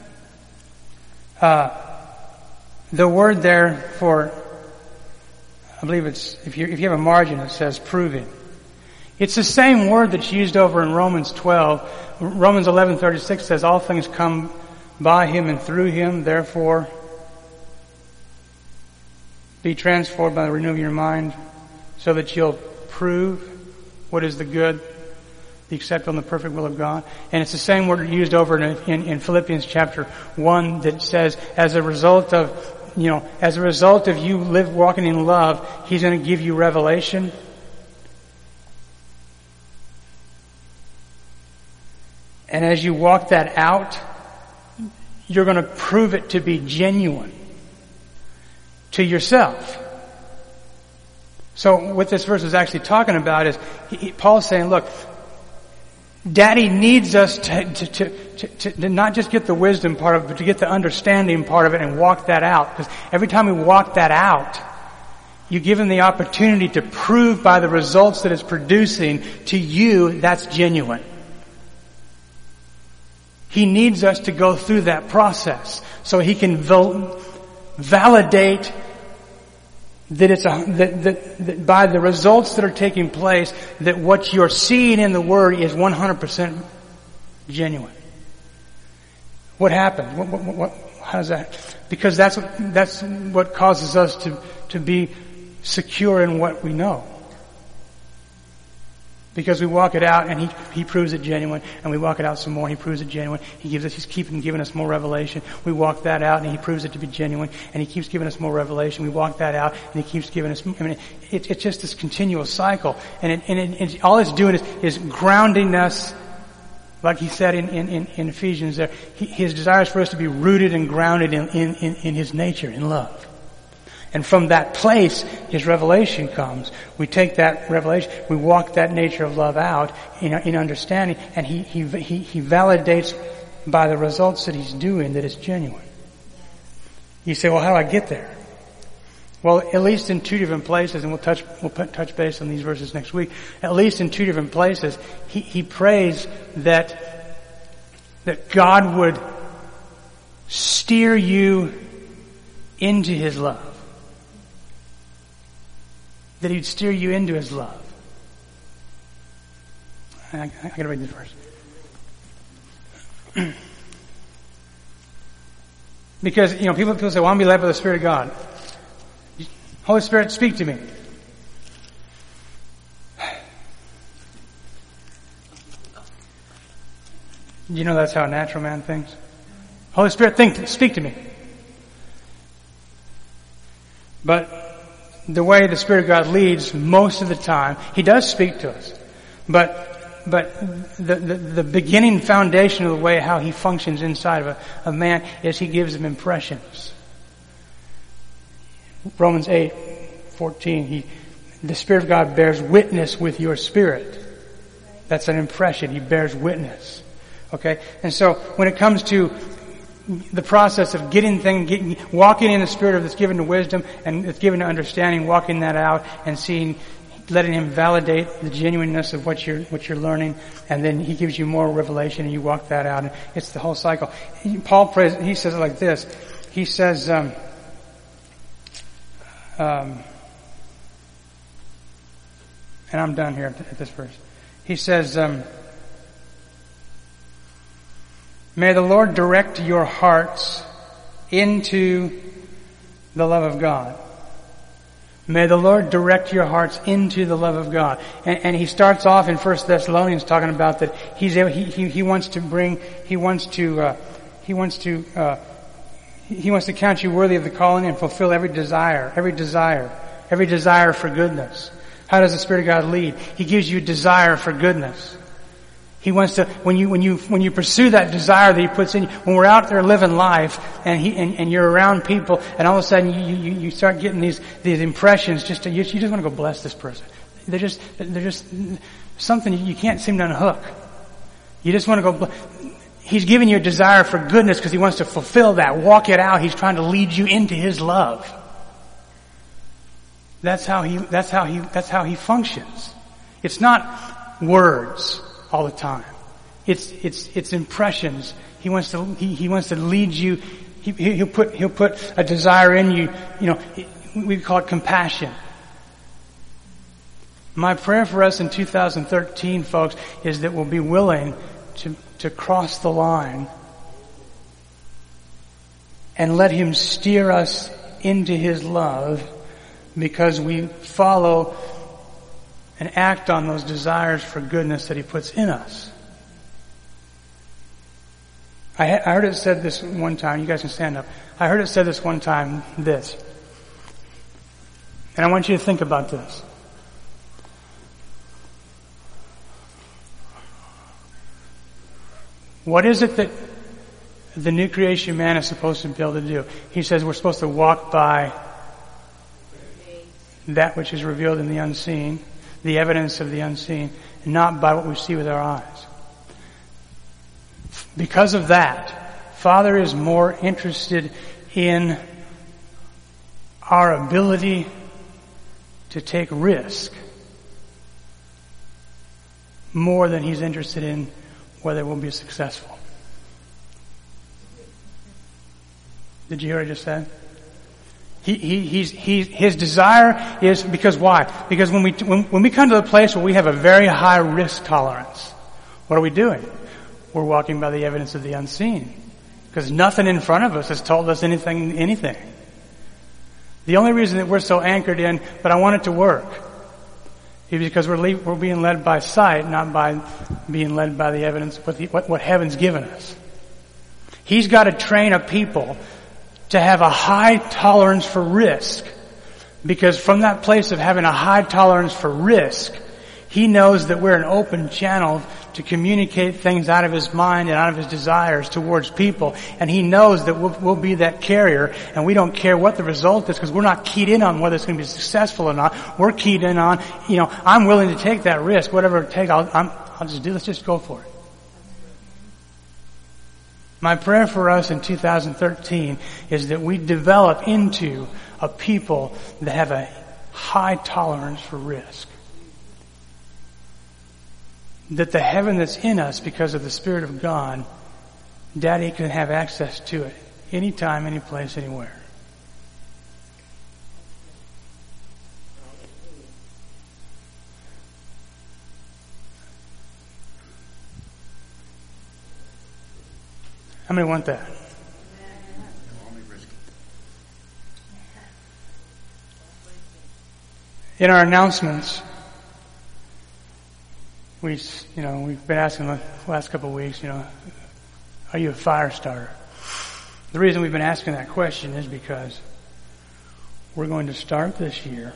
B: uh, the word there for, I believe it's, if you, if you have a margin, it says proving. It's the same word that's used over in Romans twelve. Romans eleven thirty-six says, all things come by Him and through Him, therefore be transformed by the renewing of your mind, so that you'll prove what is the good, the acceptable and the perfect will of God. And it's the same word used over in, in, in Philippians chapter one that says, as a result of, you know, as a result of you live walking in love, He's going to give you revelation. And as you walk that out, you're going to prove it to be genuine to yourself. So what this verse is actually talking about is, he, Paul's saying, look, Daddy needs us to, to, to, to, to not just get the wisdom part of it, but to get the understanding part of it and walk that out. Because every time we walk that out, you give Him the opportunity to prove by the results that it's producing to you that's genuine. He needs us to go through that process so He can val- validate that it's a, that, that, that by the results that are taking place, that what you're seeing in the Word is one hundred percent genuine. What happened? What, what, what, how does that? Because that's what, that's what causes us to, to be secure in what we know. Because we walk it out and he, he proves it genuine, and we walk it out some more, he proves it genuine. He gives us, he's keeping giving us more revelation. We walk that out and he proves it to be genuine, and he keeps giving us more revelation. We walk that out and he keeps giving us, I mean, it, it's just this continual cycle. And it, and it, it, all it's doing is, is grounding us, like he said in, in, in Ephesians there. He, his desire is for us to be rooted and grounded in, in, in, in His nature, in love. And from that place, His revelation comes. We take that revelation, we walk that nature of love out in, in understanding, and he, he, he, he validates by the results that He's doing that it's genuine. You say, well, how do I get there? Well, at least in two different places, and we'll touch, we'll put, touch base on these verses next week. At least in two different places, he, he prays that, that God would steer you into His love. That He'd steer you into His love. I, I, I gotta read this verse. Because, you know, people, people say, well, I'm going to be led by the Spirit of God. Holy Spirit, speak to me. You know that's how a natural man thinks? Holy Spirit, think, speak to me. But the way the Spirit of God leads most of the time, He does speak to us. But But the, the, the beginning foundation of the way how He functions inside of a, a man is He gives him impressions. Romans eight fourteen, he, the Spirit of God bears witness with your spirit. That's an impression. He bears witness. Okay? And so when it comes to the process of getting things, getting, walking in the Spirit of that's given to wisdom and that's given to understanding, walking that out and seeing, letting Him validate the genuineness of what you're, what you're learning, and then He gives you more revelation and you walk that out. And it's the whole cycle. Paul prays, he says it like this. He says, um, um, and I'm done here at this verse. He says, um, may the Lord direct your hearts into the love of God. May the Lord direct your hearts into the love of God. And, and he starts off in First Thessalonians talking about that he's able, he, he, he wants to bring, he wants to, uh, he wants to, uh, he wants to count you worthy of the calling and fulfill every desire, every desire, every desire for goodness. How does the Spirit of God lead? He gives you desire for goodness. He wants to, when you, when you, when you pursue that desire that He puts in you, when we're out there living life and he, and, and you're around people and all of a sudden you, you, you start getting these, these impressions just to, you, you just want to go bless this person. They're just, they're just something you can't seem to unhook. You just want to go, He's giving you a desire for goodness because He wants to fulfill that, walk it out. He's trying to lead you into His love. That's how He, that's how He, that's how He functions. It's not words all the time. It's, it's, it's impressions. He wants to, he, he wants to lead you. He, he'll put, he'll put a desire in you. You know, we call it compassion. My prayer for us in two thousand thirteen, folks, is that we'll be willing to, to cross the line and let Him steer us into His love because we follow and act on those desires for goodness that He puts in us. I, ha- I heard it said this one time. You guys can stand up. I heard it said this one time, this. And I want you to think about this. What is it that the new creation man is supposed to be able to do? He says we're supposed to walk by that which is revealed in the unseen, the evidence of the unseen, not by what we see with our eyes. Because of that, Father is more interested in our ability to take risk more than He's interested in whether we'll be successful. Did you hear what I just said? He, he, he's, he, his desire is, because why? Because when we, when, when we come to the place where we have a very high risk tolerance, what are we doing? We're walking by the evidence of the unseen. Because nothing in front of us has told us anything, anything. The only reason that we're so anchored in, but I want it to work, is because we're, le- we're being led by sight, not by being led by the evidence of what, the, what, what heaven's given us. He's got to train a people to have a high tolerance for risk, because from that place of having a high tolerance for risk, He knows that we're an open channel to communicate things out of His mind and out of His desires towards people, and He knows that we'll, we'll be that carrier, and we don't care what the result is because we're not keyed in on whether it's going to be successful or not. We're keyed in on, you know, I'm willing to take that risk, whatever it takes. I'll, I'm, I'll just do. Let's just go for it. My prayer for us in two thousand thirteen is that we develop into a people that have a high tolerance for risk. That the heaven that's in us because of the Spirit of God, Daddy can have access to it anytime, any place, anywhere. How many want that? In our announcements, we, you know, we've been asking the last couple of weeks, you know, are you a fire starter? The reason we've been asking that question is because we're going to start this year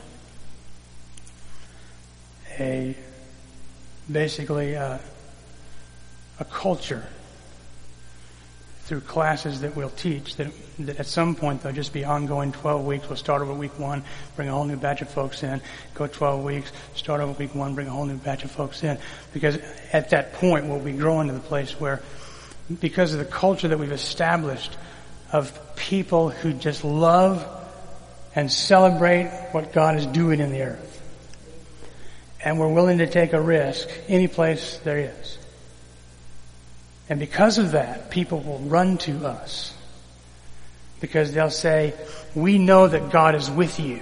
B: a basically a, a culture through classes that we'll teach that, that at some point they'll just be ongoing twelve weeks. We'll start over week one, bring a whole new batch of folks in, go twelve weeks, start over week one, bring a whole new batch of folks in. Because at that point we'll be growing to the place where, because of the culture that we've established of people who just love and celebrate what God is doing in the earth. And we're willing to take a risk any place there is. And because of that, people will run to us. Because they'll say, we know that God is with you.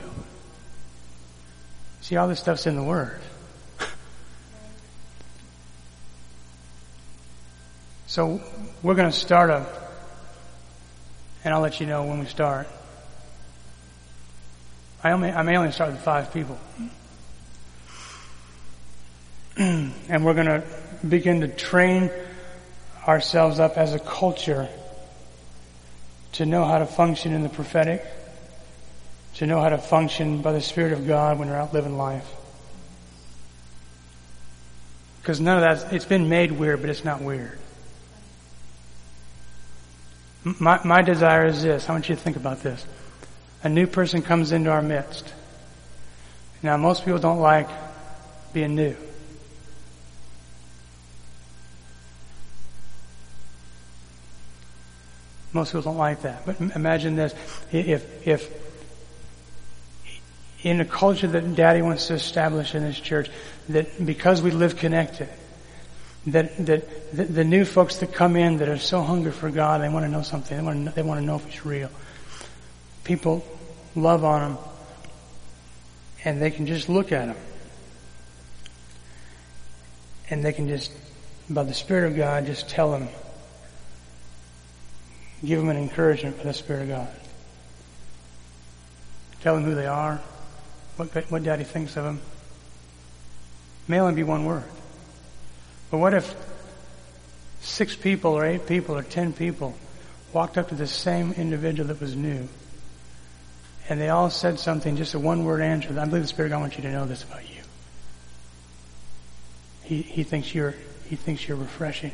B: See, all this stuff's in the Word. So we're going to start a, and I'll let you know when we start. I, only, I may only start with five people. And we're going to begin to train ourselves up as a culture to know how to function in the prophetic, to know how to function by the Spirit of God when we're out living life. Because none of that, it's been made weird, but it's not weird. My, my desire is this. I want you to think about this. A new person comes into our midst. Now, most people don't like being new. Most people don't like that. But imagine this. If, if in the culture that Daddy wants to establish in this church, that because we live connected, that, that the, the new folks that come in that are so hungry for God, they want to know something. They want to, they want to know if He's real. People love on Him, and they can just look at Him. And they can just, by the Spirit of God, just tell Him, give them an encouragement by the Spirit of God. Tell them who they are, what, what Daddy thinks of them. May only be one word. But what if six people or eight people or ten people walked up to the same individual that was new, and they all said something, just a one-word answer. I believe the Spirit of God wants you to know this about you. He, he thinks you're, he thinks you're refreshing.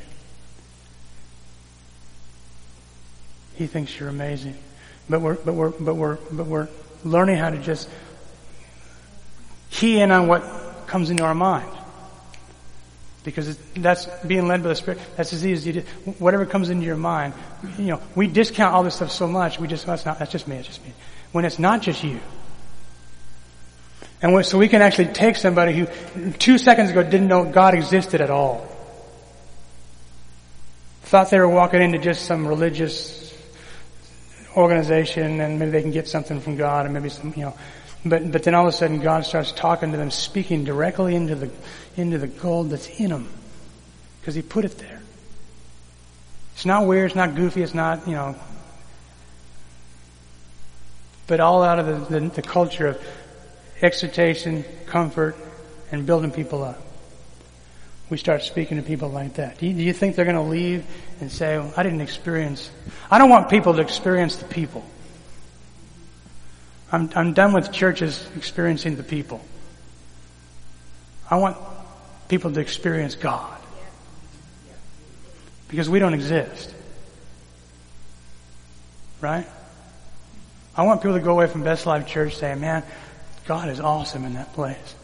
B: He thinks you're amazing. But we're, but we're, but we're, but we're learning how to just key in on what comes into our mind. Because that's being led by the Spirit. That's as easy as you do. Whatever comes into your mind, you know, we discount all this stuff so much, we just, that's not, that's just me, it's just me. When it's not just you. And so we can actually take somebody who two seconds ago didn't know God existed at all. Thought they were walking into just some religious organization and maybe they can get something from God and maybe some, you know, but, but then all of a sudden God starts talking to them, speaking directly into the, into the gold that's in them. Because He put it there. It's not weird, it's not goofy, it's not, you know, but all out of the, the, the culture of exhortation, comfort, and building people up. We start speaking to people like that. Do you, do you think they're going to leave and say, well, I didn't experience... I don't want people to experience the people. I'm, I'm done with churches experiencing the people. I want people to experience God. Because we don't exist. Right? I want people to go away from Best Life Church saying, man, God is awesome in that place.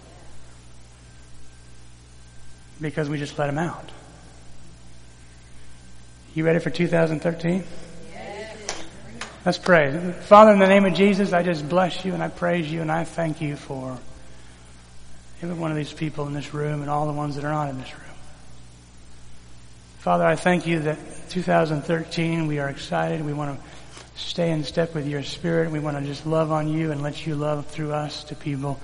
B: Because we just let Him out. You ready for two thousand thirteen? Let's pray. Father, in the name of Jesus, I just bless you and I praise you and I thank you for every one of these people in this room and all the ones that are not in this room. Father, I thank you that two thousand thirteen, we are excited. We want to stay in step with your Spirit. We want to just love on you and let you love through us to people.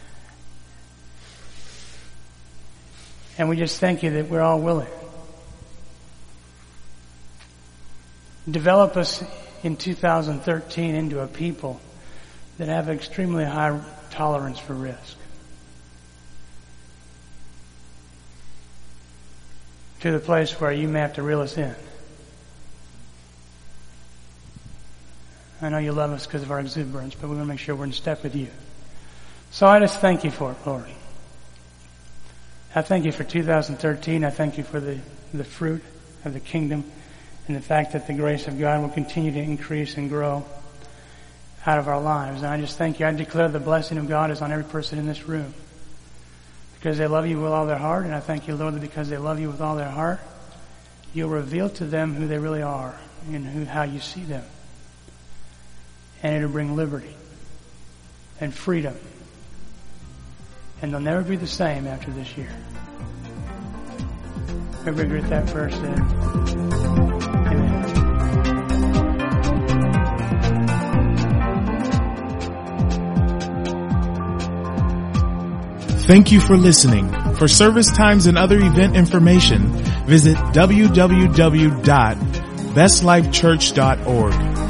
B: And we just thank you that we're all willing. Develop us in two thousand thirteen into a people that have extremely high tolerance for risk. To the place where you may have to reel us in. I know you love us because of our exuberance, but we want to make sure we're in step with you. So I just thank you for it, Lord. I thank you for two thousand thirteen. I thank you for the, the fruit of the kingdom and the fact that the grace of God will continue to increase and grow out of our lives. And I just thank you. I declare the blessing of God is on every person in this room because they love you with all their heart. And I thank you, Lord, that because they love you with all their heart, you'll reveal to them who they really are and who, how you see them. And it'll bring liberty and freedom. And they'll never be the same after this year. Everybody agree with that verse then? Amen.
A: Thank you for listening. For service times and other event information, visit w w w dot best life church dot org.